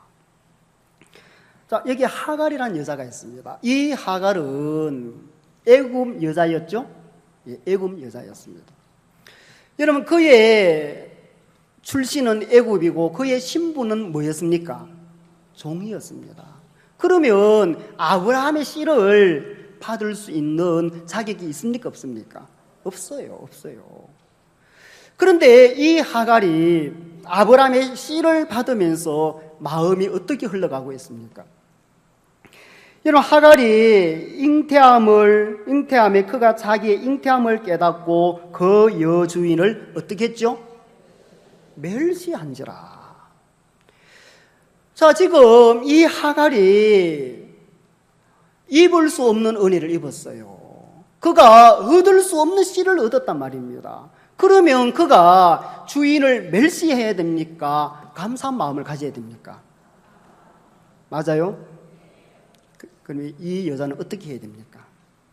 자, 여기 하갈이라는 여자가 있습니다. 이 하갈은 애굽 여자였죠? 예, 애굽 여자였습니다. 여러분, 그의 출신은 애굽이고 그의 신분은 뭐였습니까? 종이었습니다. 그러면 아브라함의 씨를 받을 수 있는 자격이 있습니까? 없습니까? 없어요. 없어요. 그런데 이 하갈이 아브라함의 씨를 받으면서 마음이 어떻게 흘러가고 있습니까? 여러분, 하갈이 잉태함을, 잉태함에 그가 자기의 잉태함을 깨닫고 그 여주인을 어떻게 했죠? 멸시한지라. 자, 지금 이 하갈이 입을 수 없는 은혜를 입었어요. 그가 얻을 수 없는 씨를 얻었단 말입니다. 그러면 그가 주인을 멸시해야 됩니까? 감사한 마음을 가져야 됩니까? 맞아요? 그럼 이 여자는 어떻게 해야 됩니까?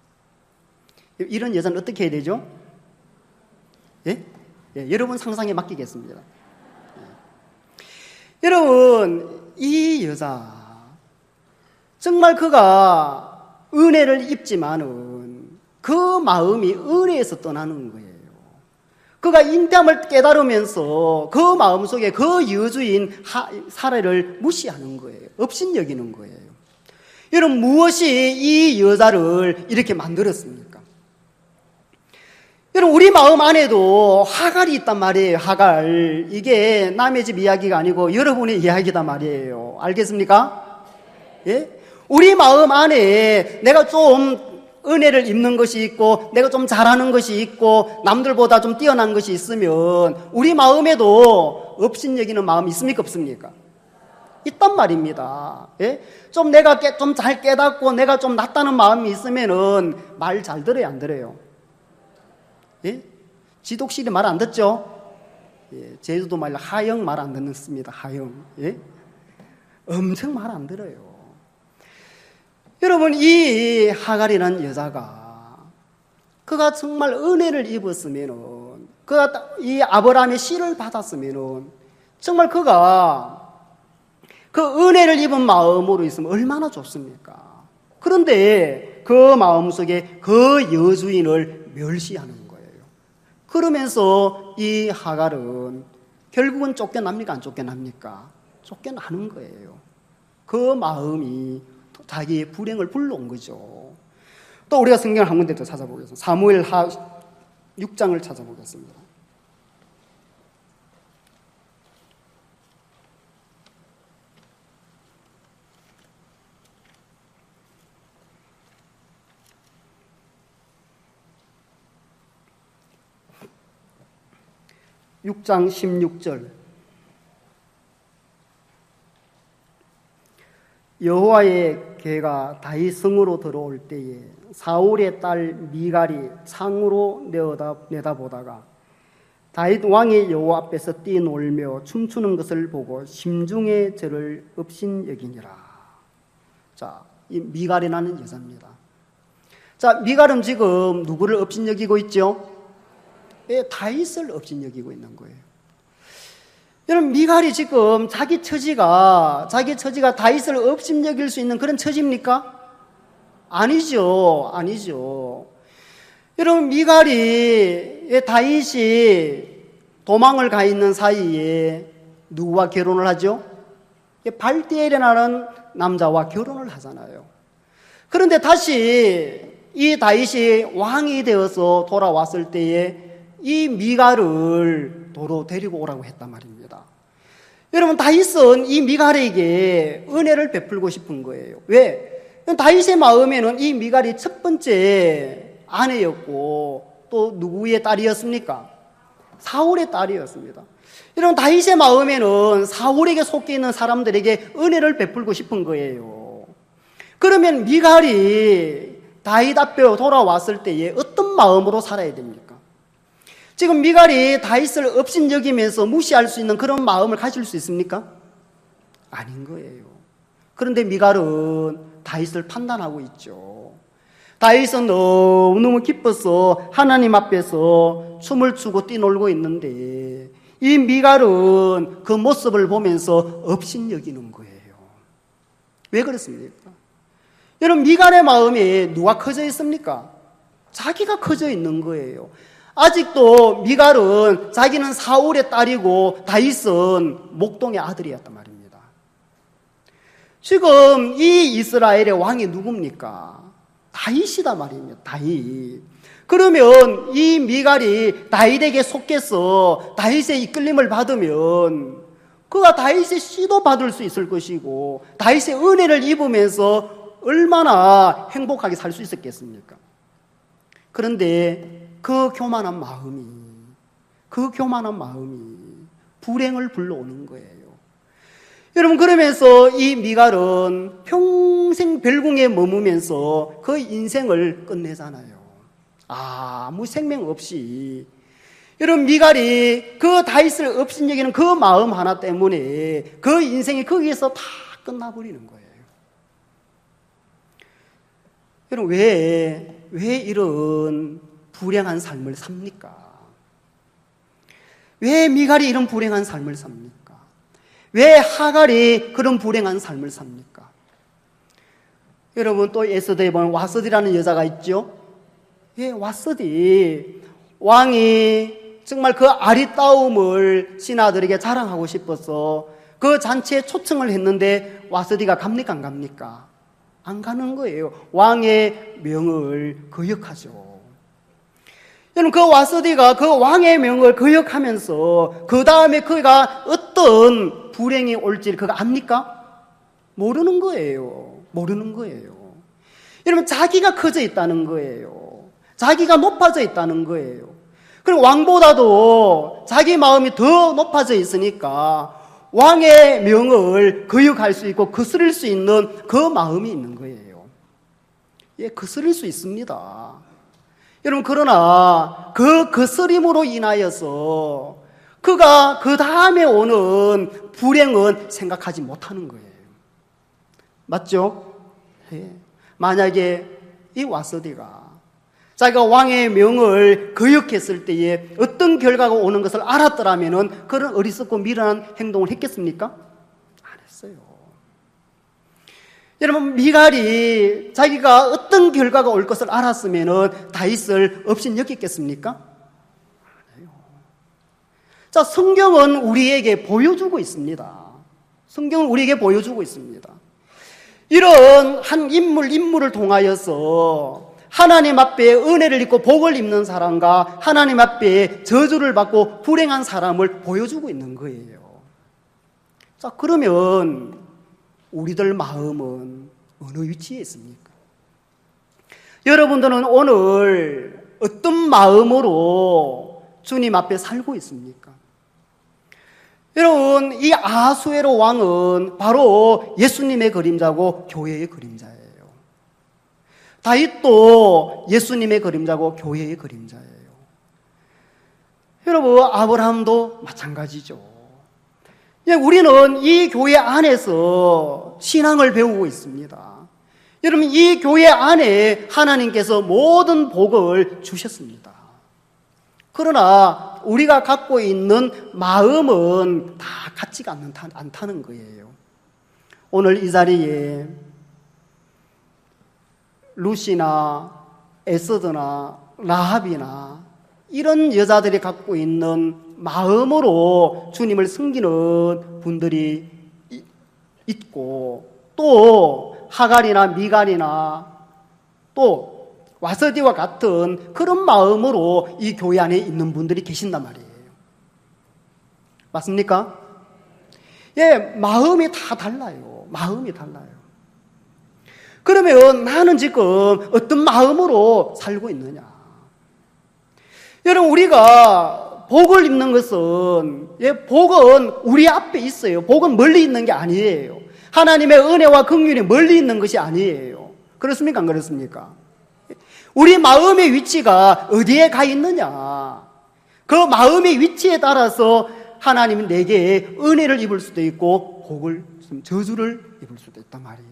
이런 여자는 어떻게 해야 되죠? 예? 예, 여러분 상상에 맡기겠습니다. 예. 여러분, 이 여자 정말 그가 은혜를 입지만은 그 마음이 은혜에서 떠나는 거예요. 그가 잉태함을 깨달으면서 그 마음속에 그 여주인 사례를 무시하는 거예요. 업신여기는 거예요. 여러분, 무엇이 이 여자를 이렇게 만들었습니까? 여러분, 우리 마음 안에도 하갈이 있단 말이에요. 하갈. 이게 남의 집 이야기가 아니고 여러분의 이야기다 말이에요. 알겠습니까? 예? 우리 마음 안에 내가 좀 은혜를 입는 것이 있고 내가 좀 잘하는 것이 있고 남들보다 좀 뛰어난 것이 있으면 우리 마음에도 업신여기는 마음이 있습니까? 없습니까? 있단 말입니다. 예? 좀 내가 좀 잘 깨닫고 내가 좀 낫다는 마음이 있으면은 말 잘 들어요, 안 들어요? 예? 지독실이 말 안 듣죠? 예, 제주도 말로 하영 말 안 듣습니다. 하영. 예? 엄청 말 안 들어요. 여러분, 이 하갈이라는 여자가 그가 정말 은혜를 입었으면은 그가 이 아브라함의 씨를 받았으면은 정말 그가 그 은혜를 입은 마음으로 있으면 얼마나 좋습니까? 그런데 그 마음속에 그 여주인을 멸시하는 거예요. 그러면서 이 하갈은 결국은 쫓겨납니까? 안 쫓겨납니까? 쫓겨나는 거예요. 그 마음이 자기의 불행을 불러온 거죠. 또 우리가 성경을 한 군데 더 찾아보겠습니다. 사무엘 하 육 장을 찾아보겠습니다. 육 장 십육 절. 여호와의 개가 다윗 성으로 들어올 때에 사울의 딸 미갈이 창으로 내어다, 내다보다가 다윗 왕이 여호와 앞에서 뛰놀며 춤추는 것을 보고 심중에 저를 업신여기니라. 자, 이 미갈이라는 여자입니다. 자, 미갈은 지금 누구를 업신여기고 있죠? 예, 다윗을 업신여기고 있는 거예요. 여러분, 미갈이 지금 자기 처지가 자기 처지가 다윗을 업신여길 수 있는 그런 처지입니까? 아니죠, 아니죠. 여러분, 미갈이 다윗이 도망을 가 있는 사이에 누구와 결혼을 하죠? 발디엘이라는 남자와 결혼을 하잖아요. 그런데 다시 이 다윗이 왕이 되어서 돌아왔을 때에 이 미갈을 도로 데리고 오라고 했단 말입니다. 여러분, 다윗은 이 미갈에게 은혜를 베풀고 싶은 거예요. 왜? 다윗의 마음에는 이 미갈이 첫 번째 아내였고 또 누구의 딸이었습니까? 사울의 딸이었습니다. 이런 다윗의 마음에는 사울에게 속해 있는 사람들에게 은혜를 베풀고 싶은 거예요. 그러면 미갈이 다윗 앞에 돌아왔을 때에 어떤 마음으로 살아야 됩니까? 지금 미갈이 다윗을 업신여기면서 무시할 수 있는 그런 마음을 가질 수 있습니까? 아닌 거예요. 그런데 미갈은 다윗을 판단하고 있죠. 다윗은 너무너무 기뻐서 하나님 앞에서 춤을 추고 뛰놀고 있는데 이 미갈은 그 모습을 보면서 업신여기는 거예요. 왜 그렇습니까? 여러분, 미갈의 마음에 누가 커져 있습니까? 자기가 커져 있는 거예요. 아직도 미갈은 자기는 사울의 딸이고 다윗은 목동의 아들이었단 말입니다. 지금 이 이스라엘의 왕이 누굽니까? 다윗이다 말입니다. 다윗. 그러면 이 미갈이 다윗에게 속해서 다윗의 이끌림을 받으면 그가 다윗의 씨도 받을 수 있을 것이고 다윗의 은혜를 입으면서 얼마나 행복하게 살 수 있었겠습니까? 그런데 그 교만한 마음이 그 교만한 마음이 불행을 불러오는 거예요. 여러분, 그러면서 이 미갈은 평생 별궁에 머무면서 그 인생을 끝내잖아요. 아무 생명 없이. 여러분, 미갈이 그 다윗을 업신여기는 그 마음 하나 때문에 그 인생이 거기에서 다 끝나버리는 거예요. 여러분, 왜, 왜 이런 불행한 삶을 삽니까? 왜 미갈이 이런 불행한 삶을 삽니까? 왜 하갈이 그런 불행한 삶을 삽니까? 여러분, 또 에스더에 보면 와서디라는 여자가 있죠? 예, 와서디. 왕이 정말 그 아리따움을 신하들에게 자랑하고 싶어서 그 잔치에 초청을 했는데 와서디가 갑니까, 안 갑니까? 안 가는 거예요. 왕의 명을 거역하죠. 여러분, 그 와서디가 그 왕의 명을 거역하면서 그 다음에 그가 어떤 불행이 올지 그가 압니까? 모르는 거예요. 모르는 거예요. 여러분, 자기가 커져 있다는 거예요. 자기가 높아져 있다는 거예요. 그리고 왕보다도 자기 마음이 더 높아져 있으니까 왕의 명을 거역할 수 있고 거스릴 수 있는 그 마음이 있는 거예요. 예, 거스릴 수 있습니다. 여러분, 그러나 그 거스림으로 인하여서 그가 그 다음에 오는 불행은 생각하지 못하는 거예요. 맞죠? 예. 만약에 이 와서디가 자기가 왕의 명을 거역했을 때에 어떤 결과가 오는 것을 알았더라면 그런 어리석고 미련한 행동을 했겠습니까? 안 했어요. 여러분, 미갈이 자기가 어떤 결과가 올 것을 알았으면 다윗을 업신여겼겠습니까? 안 해요. 자, 성경은 우리에게 보여주고 있습니다. 성경은 우리에게 보여주고 있습니다. 이런 한 인물, 인물을 통하여서 하나님 앞에 은혜를 입고 복을 입는 사람과 하나님 앞에 저주를 받고 불행한 사람을 보여주고 있는 거예요. 자, 그러면 우리들 마음은 어느 위치에 있습니까? 여러분들은 오늘 어떤 마음으로 주님 앞에 살고 있습니까? 여러분, 이 아하수에로 왕은 바로 예수님의 그림자고 교회의 그림자예요. 다윗도 예수님의 그림자고 교회의 그림자예요. 여러분, 아브라함도 마찬가지죠. 우리는 이 교회 안에서 신앙을 배우고 있습니다. 여러분, 이 교회 안에 하나님께서 모든 복을 주셨습니다. 그러나 우리가 갖고 있는 마음은 다 같지가 않다, 않다는 거예요. 오늘 이 자리에 루시나 에스더나 라합이나 이런 여자들이 갖고 있는 마음으로 주님을 섬기는 분들이 있고, 또 하갈이나 미갈이나 또 와서디와 같은 그런 마음으로 이 교회 안에 있는 분들이 계신단 말이에요. 맞습니까? 예, 마음이 다 달라요. 마음이 달라요. 그러면 나는 지금 어떤 마음으로 살고 있느냐? 여러분, 우리가 복을 입는 것은, 예, 복은 우리 앞에 있어요. 복은 멀리 있는 게 아니에요. 하나님의 은혜와 긍휼이 멀리 있는 것이 아니에요. 그렇습니까? 안 그렇습니까? 우리 마음의 위치가 어디에 가 있느냐. 그 마음의 위치에 따라서 하나님은 내게 은혜를 입을 수도 있고 복을, 저주를 입을 수도 있단 말이에요.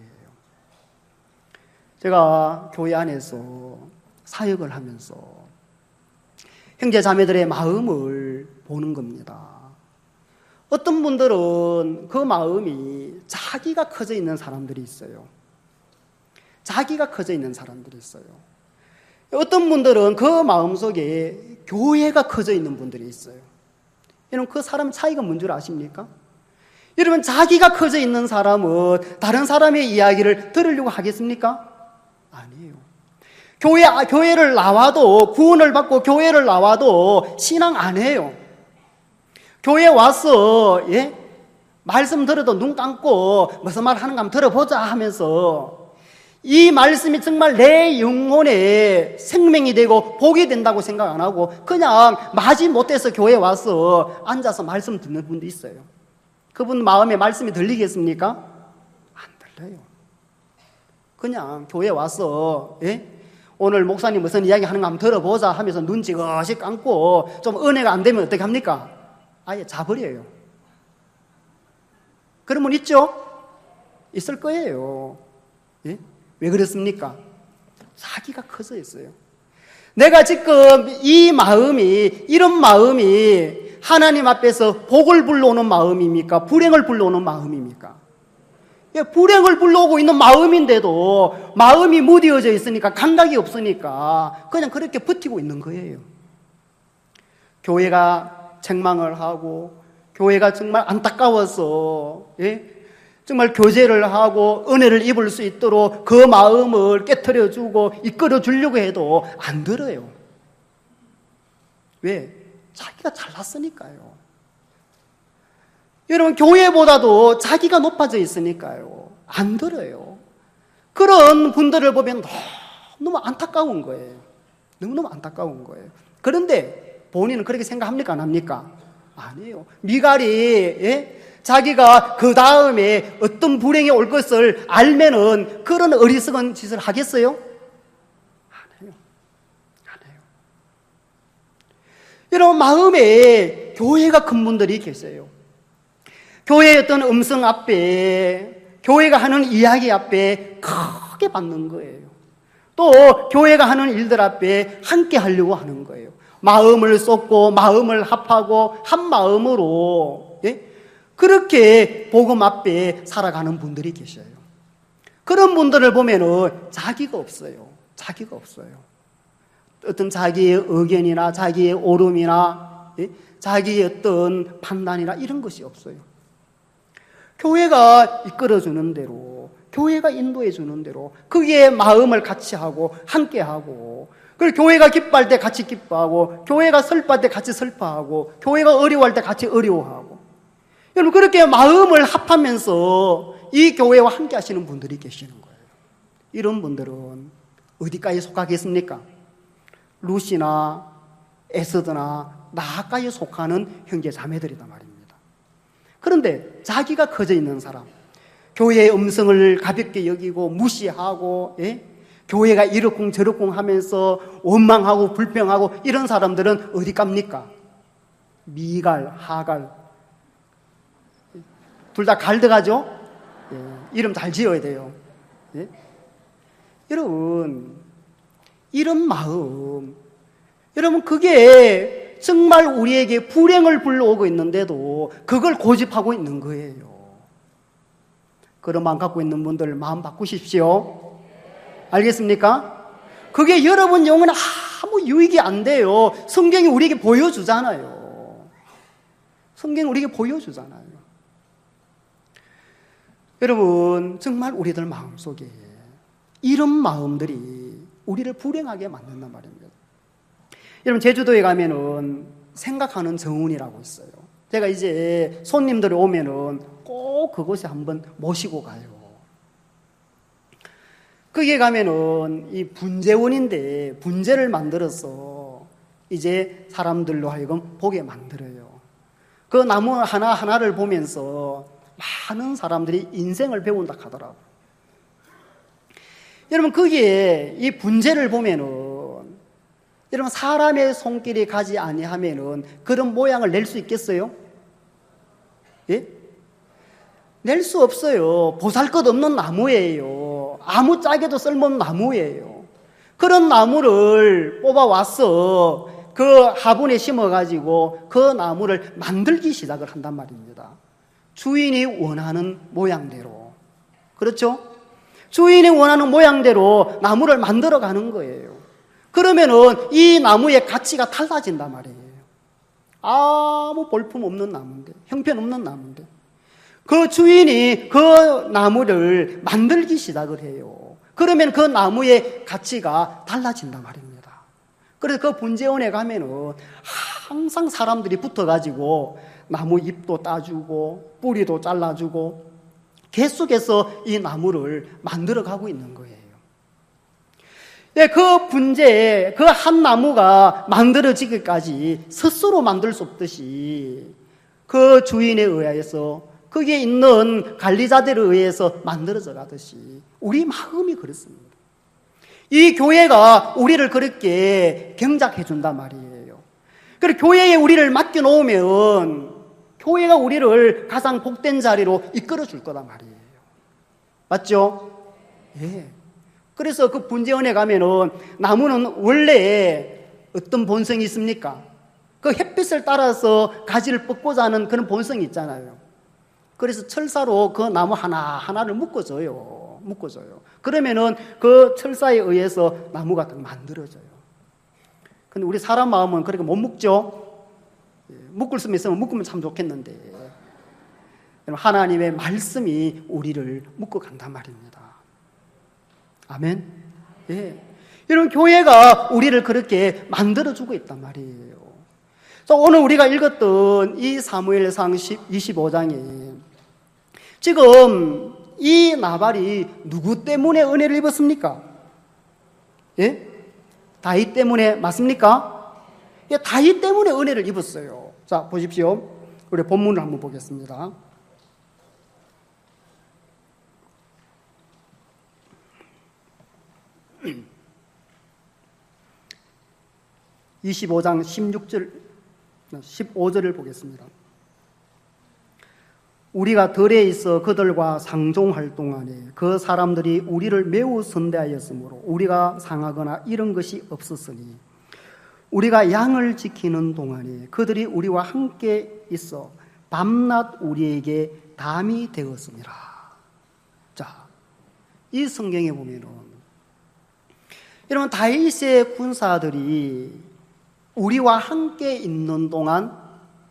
제가 교회 안에서 사역을 하면서 형제 자매들의 마음을 보는 겁니다. 어떤 분들은 그 마음이 자기가 커져 있는 사람들이 있어요. 자기가 커져 있는 사람들이 있어요. 어떤 분들은 그 마음속에 교회가 커져 있는 분들이 있어요. 여러분, 그 사람 차이가 뭔 줄 아십니까? 여러분, 자기가 커져 있는 사람은 다른 사람의 이야기를 들으려고 하겠습니까? 아니에요. 교회, 교회를 나와도, 구원을 받고 교회를 나와도 신앙 안 해요. 교회 와서, 예? 말씀 들어도 눈 감고 무슨 말 하는가 한번 들어보자 하면서 이 말씀이 정말 내 영혼에 생명이 되고 복이 된다고 생각 안 하고 그냥 마지 못해서 교회에 와서 앉아서 말씀 듣는 분도 있어요. 그분 마음에 말씀이 들리겠습니까? 안 들려요. 그냥 교회에 와서, 예? 오늘 목사님 무슨 이야기 하는가 한번 들어보자 하면서 눈 지그시 감고 좀 은혜가 안 되면 어떻게 합니까? 아예 자버려요. 그런 분 있죠? 있을 거예요. 예? 왜 그렇습니까? 자기가 커져 있어요. 내가 지금 이 마음이, 이런 마음이 하나님 앞에서 복을 불러오는 마음입니까? 불행을 불러오는 마음입니까? 예, 불행을 불러오고 있는 마음인데도 마음이 무뎌져 있으니까, 감각이 없으니까 그냥 그렇게 버티고 있는 거예요. 교회가 책망을 하고, 교회가 정말 안타까워서, 예? 정말 교제를 하고 은혜를 입을 수 있도록 그 마음을 깨트려주고 이끌어주려고 해도 안 들어요. 왜? 자기가 잘났으니까요. 여러분, 교회보다도 자기가 높아져 있으니까요. 안 들어요. 그런 분들을 보면 너무 안타까운 거예요. 너무너무 안타까운 거예요. 그런데 본인은 그렇게 생각합니까? 안 합니까? 아니에요. 미갈이, 예? 자기가 그 다음에 어떤 불행이 올 것을 알면은 그런 어리석은 짓을 하겠어요? 안 해요. 안 해요. 여러분, 마음에 교회가 큰 분들이 계세요. 교회의 어떤 음성 앞에, 교회가 하는 이야기 앞에 크게 받는 거예요. 또 교회가 하는 일들 앞에 함께 하려고 하는 거예요. 마음을 쏟고 마음을 합하고 한 마음으로, 예? 그렇게 복음 앞에 살아가는 분들이 계셔요. 그런 분들을 보면은 자기가 없어요. 자기가 없어요. 어떤 자기의 의견이나 자기의 오름이나, 예? 자기의 어떤 판단이나 이런 것이 없어요. 교회가 이끌어주는 대로, 교회가 인도해주는 대로 거기에 마음을 같이 하고 함께 하고, 그리고 교회가 기뻐할 때 같이 기뻐하고, 교회가 슬퍼할 때 같이 슬퍼하고, 교회가 어려워할 때 같이 어려워하고, 여러분, 그렇게 마음을 합하면서 이 교회와 함께 하시는 분들이 계시는 거예요. 이런 분들은 어디까지 속하겠습니까? 루시나 에스더나 나아까지 속하는 형제 자매들이단 말입니다. 그런데 자기가 커져 있는 사람, 교회의 음성을 가볍게 여기고 무시하고, 예? 교회가 이러쿵 저러쿵 하면서 원망하고 불평하고 이런 사람들은 어디 갑니까? 미갈, 하갈, 둘 다 갈 들어가죠? 예, 이름 잘 지어야 돼요. 예? 여러분, 이런 마음, 여러분, 그게 정말 우리에게 불행을 불러오고 있는데도 그걸 고집하고 있는 거예요. 그런 마음 갖고 있는 분들 마음 바꾸십시오. 알겠습니까? 그게 여러분 영혼에 아무 유익이 안 돼요. 성경이 우리에게 보여주잖아요. 성경이 우리에게 보여주잖아요. 여러분, 정말 우리들 마음속에 이런 마음들이 우리를 불행하게 만든단 말입니다. 여러분, 제주도에 가면은 생각하는 정원이라고 있어요. 제가 이제 손님들이 오면은 꼭 그곳에 한번 모시고 가요. 거기에 가면은 이 분재원인데 분재를 만들어서 이제 사람들로 하여금 보게 만들어요. 그 나무 하나하나를 보면서 많은 사람들이 인생을 배운다 하더라고요. 여러분, 거기에 이 분재를 보면은, 여러분, 사람의 손길이 가지 아니하면은 그런 모양을 낼 수 있겠어요? 예? 낼 수 없어요. 보잘것없는 나무예요. 아무 짝에도 쓸모없는 나무예요. 그런 나무를 뽑아와서 그 화분에 심어가지고 그 나무를 만들기 시작을 한단 말입니다. 주인이 원하는 모양대로. 그렇죠? 주인이 원하는 모양대로 나무를 만들어가는 거예요. 그러면은 이 나무의 가치가 달라진단 말이에요. 아무 볼품 없는 나무인데, 형편없는 나무인데, 그 주인이 그 나무를 만들기 시작을 해요. 그러면 그 나무의 가치가 달라진단 말입니다. 그래서 그 분재원에 가면은 항상 사람들이 붙어가지고 나무 잎도 따주고 뿌리도 잘라주고 계속해서 이 나무를 만들어가고 있는 거예요. 네, 그 분재에 그 한 나무가 만들어지기까지 스스로 만들 수 없듯이 그 주인에 의해서 거기에 있는 관리자들에 의해서 만들어져 가듯이 우리 마음이 그렇습니다. 이 교회가 우리를 그렇게 경작해 준단 말이에요. 그리고 교회에 우리를 맡겨놓으면 교회가 우리를 가장 복된 자리로 이끌어 줄 거란 말이에요. 맞죠? 예. 그래서 그 분재원에 가면은 나무는 원래 어떤 본성이 있습니까? 그 햇빛을 따라서 가지를 뻗고자 하는 그런 본성이 있잖아요. 그래서 철사로 그 나무 하나하나를 묶어줘요. 묶어줘요. 그러면은 그 철사에 의해서 나무가 딱 만들어져요. 근데 우리 사람 마음은 그렇게 못 묶죠? 묶을 수 있으면 묶으면 참 좋겠는데. 하나님의 말씀이 우리를 묶어간단 말입니다. 아멘? 예. 여러분, 교회가 우리를 그렇게 만들어주고 있단 말이에요. 오늘 우리가 읽었던 이 사무엘상 이십오 장에 지금 이 나발이 누구 때문에 은혜를 입었습니까? 예? 다윗 때문에 맞습니까? 예, 다윗 때문에 은혜를 입었어요. 자, 보십시오. 우리 본문을 한번 보겠습니다. 이십오 장 십육 절, 십오 절을 보겠습니다. 우리가 들에 있어 그들과 상종할 동안에 그 사람들이 우리를 매우 선대하였으므로 우리가 상하거나 이런 것이 없었으니 우리가 양을 지키는 동안에 그들이 우리와 함께 있어 밤낮 우리에게 담이 되었습니다. 자, 이 성경에 보면은 여러분, 다윗의 군사들이 우리와 함께 있는 동안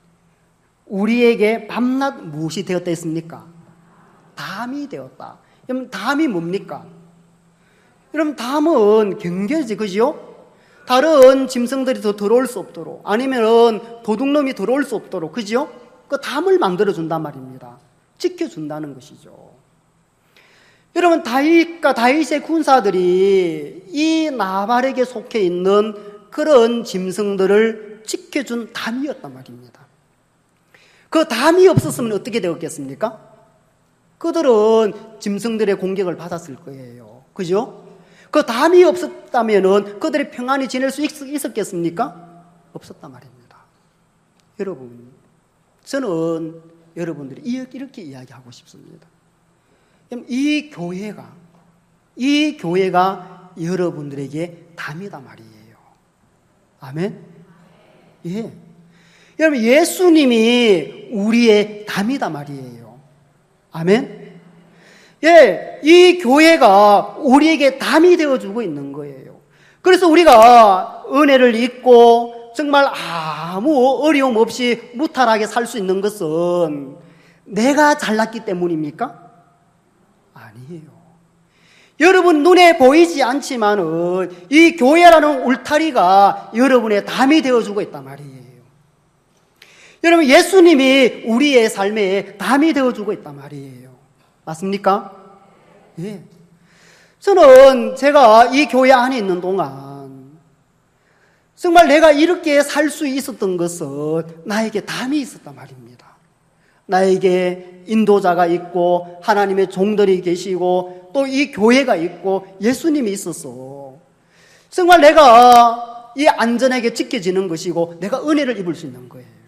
우리에게 밤낮 무엇이 되었다 했습니까? 담이 되었다. 여러분, 담이 뭡니까? 여러분, 담은 경계지, 그죠? 다른 짐승들이 더 들어올 수 없도록, 아니면 도둑놈이 들어올 수 없도록, 그죠? 그 담을 만들어준단 말입니다. 지켜준다는 것이죠. 여러분, 다윗과 다윗의 군사들이 이 나발에게 속해 있는 그런 짐승들을 지켜준 담이었단 말입니다. 그 담이 없었으면 어떻게 되었겠습니까? 그들은 짐승들의 공격을 받았을 거예요. 그죠? 그 담이 없었다면 그들이 평안히 지낼 수 있었겠습니까? 없었단 말입니다. 여러분, 저는 여러분들이 이렇게 이야기하고 싶습니다. 이 교회가, 이 교회가 여러분들에게 담이다 말이에요. 아멘? 예. 여러분, 예수님이 우리의 담이다 말이에요. 아멘? 예, 이 교회가 우리에게 담이 되어주고 있는 거예요. 그래서 우리가 은혜를 입고 정말 아무 어려움 없이 무탈하게 살 수 있는 것은 내가 잘났기 때문입니까? 아니에요. 여러분 눈에 보이지 않지만은 이 교회라는 울타리가 여러분의 담이 되어주고 있단 말이에요. 여러분, 예수님이 우리의 삶에 담이 되어주고 있단 말이에요. 맞습니까? 예. 저는 제가 이 교회 안에 있는 동안 정말 내가 이렇게 살 수 있었던 것은 나에게 담이 있었단 말입니다. 나에게 인도자가 있고 하나님의 종들이 계시고 또 이 교회가 있고 예수님이 있어서 정말 내가 이 안전하게 지켜지는 것이고 내가 은혜를 입을 수 있는 거예요.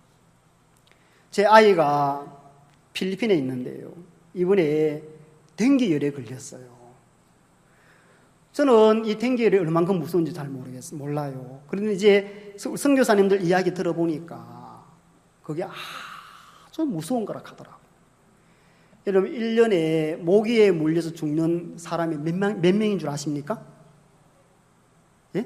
제 아이가 필리핀에 있는데요. 이번에 댕기열에 걸렸어요. 저는 이 댕기열이 얼만큼 무서운지 잘 모르겠어요. 몰라요. 그런데 이제 선교사님들 이야기 들어보니까 그게 아주 무서운 거라 하더라고요. 여러분, 일 년에 모기에 물려서 죽는 사람이 몇, 명, 몇 명인 줄 아십니까? 예?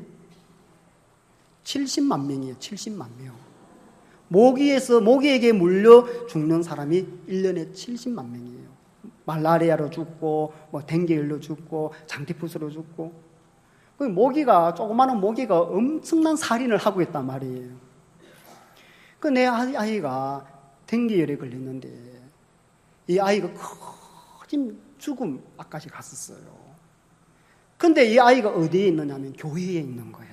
칠십만 명이에요. 칠십만 명. 모기에서, 모기에게 물려 죽는 사람이 일 년에 칠십만 명이에요. 말라리아로 죽고, 뭐, 댕기열로 죽고, 장티푸스로 죽고. 그 모기가, 조그마한 모기가 엄청난 살인을 하고 있단 말이에요. 그 내 아이가 댕기열에 걸렸는데, 이 아이가 커진 죽음 앞까지 갔었어요. 근데 이 아이가 어디에 있느냐면 교회에 있는 거예요.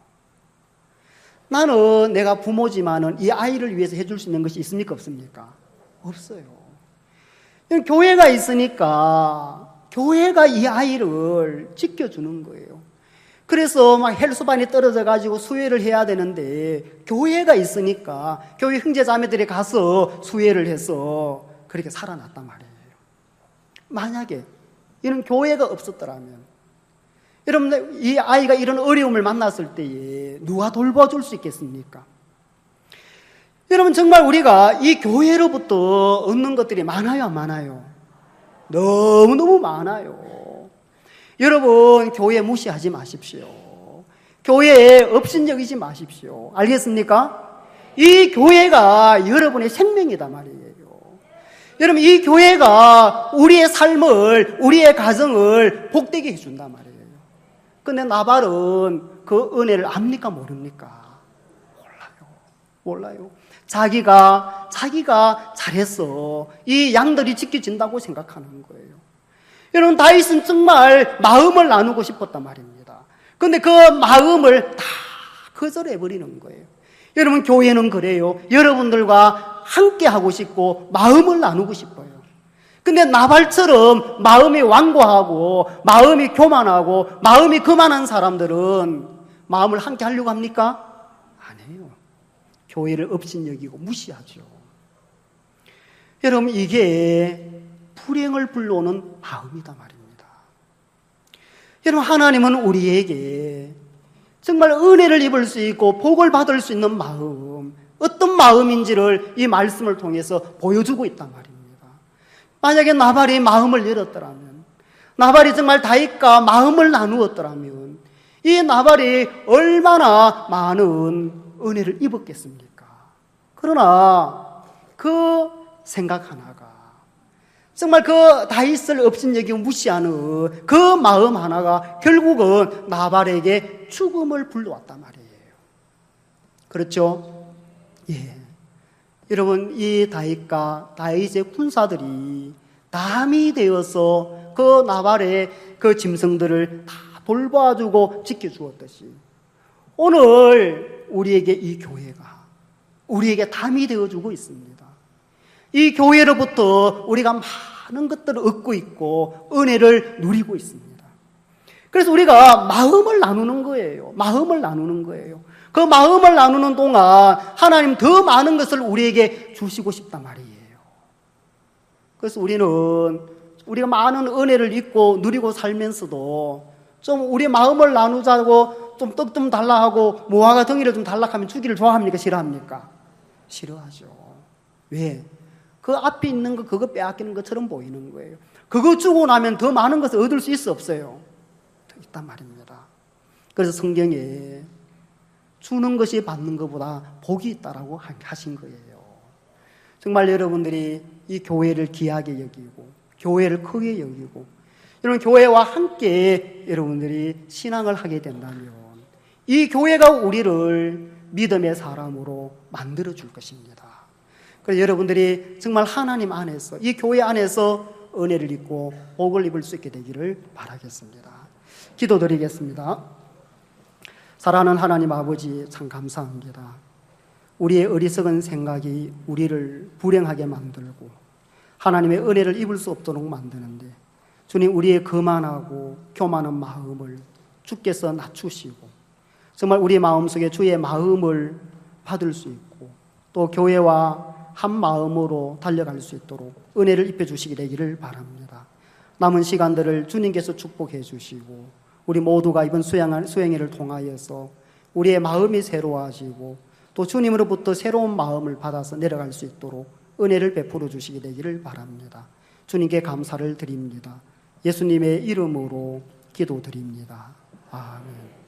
나는 내가 부모지만은 이 아이를 위해서 해줄 수 있는 것이 있습니까? 없습니까? 없어요. 교회가 있으니까 교회가 이 아이를 지켜주는 거예요. 그래서 막 헬스반이 떨어져 가지고 수혜를 해야 되는데 교회가 있으니까 교회 형제자매들이 가서 수혜를 해서 그렇게 살아났단 말이에요. 만약에 이런 교회가 없었더라면 여러분, 이 아이가 이런 어려움을 만났을 때에 누가 돌봐줄 수 있겠습니까? 여러분, 정말 우리가 이 교회로부터 얻는 것들이 많아요, 안 많아요? 너무너무 많아요. 여러분, 교회 무시하지 마십시오. 교회에 업신여기지 마십시오. 알겠습니까? 이 교회가 여러분의 생명이다 말이에요. 여러분, 이 교회가 우리의 삶을, 우리의 가정을 복되게 해준단 말이에요. 근데 나발은 그 은혜를 압니까, 모릅니까? 몰라요. 몰라요. 자기가, 자기가 잘했어. 이 양들이 지켜진다고 생각하는 거예요. 여러분, 다윗은 정말 마음을 나누고 싶었단 말입니다. 근데 그 마음을 다 거절해버리는 거예요. 여러분, 교회는 그래요. 여러분들과 함께 하고 싶고 마음을 나누고 싶어요. 근데 나발처럼 마음이 완고하고 마음이 교만하고 마음이 거만한 사람들은 마음을 함께 하려고 합니까? 안 해요. 교회를 업신여기고 무시하죠. 여러분, 이게 불행을 불러오는 마음이다 말입니다. 여러분, 하나님은 우리에게 정말 은혜를 입을 수 있고 복을 받을 수 있는 마음, 어떤 마음인지를 이 말씀을 통해서 보여주고 있단 말입니다. 만약에 나발이 마음을 열었더라면, 나발이 정말 다윗과 마음을 나누었더라면 이 나발이 얼마나 많은 은혜를 입었겠습니까? 그러나 그 생각 하나가, 정말 그 다윗을 업신여기고 무시하는 그 마음 하나가 결국은 나발에게 죽음을 불러왔단 말이에요. 그렇죠? 예. 여러분, 이 다윗과 다윗의 군사들이 담이 되어서 그 나발의 그 짐승들을 다 돌봐주고 지켜주었듯이 오늘 우리에게 이 교회가 우리에게 담이 되어주고 있습니다. 이 교회로부터 우리가 많은 것들을 얻고 있고 은혜를 누리고 있습니다. 그래서 우리가 마음을 나누는 거예요. 마음을 나누는 거예요. 그 마음을 나누는 동안 하나님 더 많은 것을 우리에게 주시고 싶단 말이에요. 그래서 우리는 우리가 많은 은혜를 입고 누리고 살면서도 좀 우리 마음을 나누자고 좀 떡 좀 달라 하고 무화과 덩이를 좀 달라 하면 주기를 좋아합니까? 싫어합니까? 싫어하죠. 왜? 그 앞에 있는 거 그거 빼앗기는 것처럼 보이는 거예요. 그거 주고 나면 더 많은 것을 얻을 수 있어 없어요? 있단 말입니다. 그래서 성경에 주는 것이 받는 것보다 복이 있다라고 하신 거예요. 정말 여러분들이 이 교회를 귀하게 여기고 교회를 크게 여기고 여러분 교회와 함께 여러분들이 신앙을 하게 된다면 이 교회가 우리를 믿음의 사람으로 만들어 줄 것입니다. 그래서 여러분들이 정말 하나님 안에서 이 교회 안에서 은혜를 입고 복을 입을 수 있게 되기를 바라겠습니다. 기도드리겠습니다. 사랑하는 하나님 아버지, 참 감사합니다. 우리의 어리석은 생각이 우리를 불행하게 만들고 하나님의 은혜를 입을 수 없도록 만드는데, 주님, 우리의 거만하고 교만한 마음을 주께서 낮추시고 정말 우리 마음속에 주의 마음을 받을 수 있고 또 교회와 한 마음으로 달려갈 수 있도록 은혜를 입혀주시기 되기를 바랍니다. 남은 시간들을 주님께서 축복해 주시고 우리 모두가 이번 수행회를 통하여서 우리의 마음이 새로워지고 또 주님으로부터 새로운 마음을 받아서 내려갈 수 있도록 은혜를 베풀어 주시기 되기를 바랍니다. 주님께 감사를 드립니다. 예수님의 이름으로 기도드립니다. 아멘.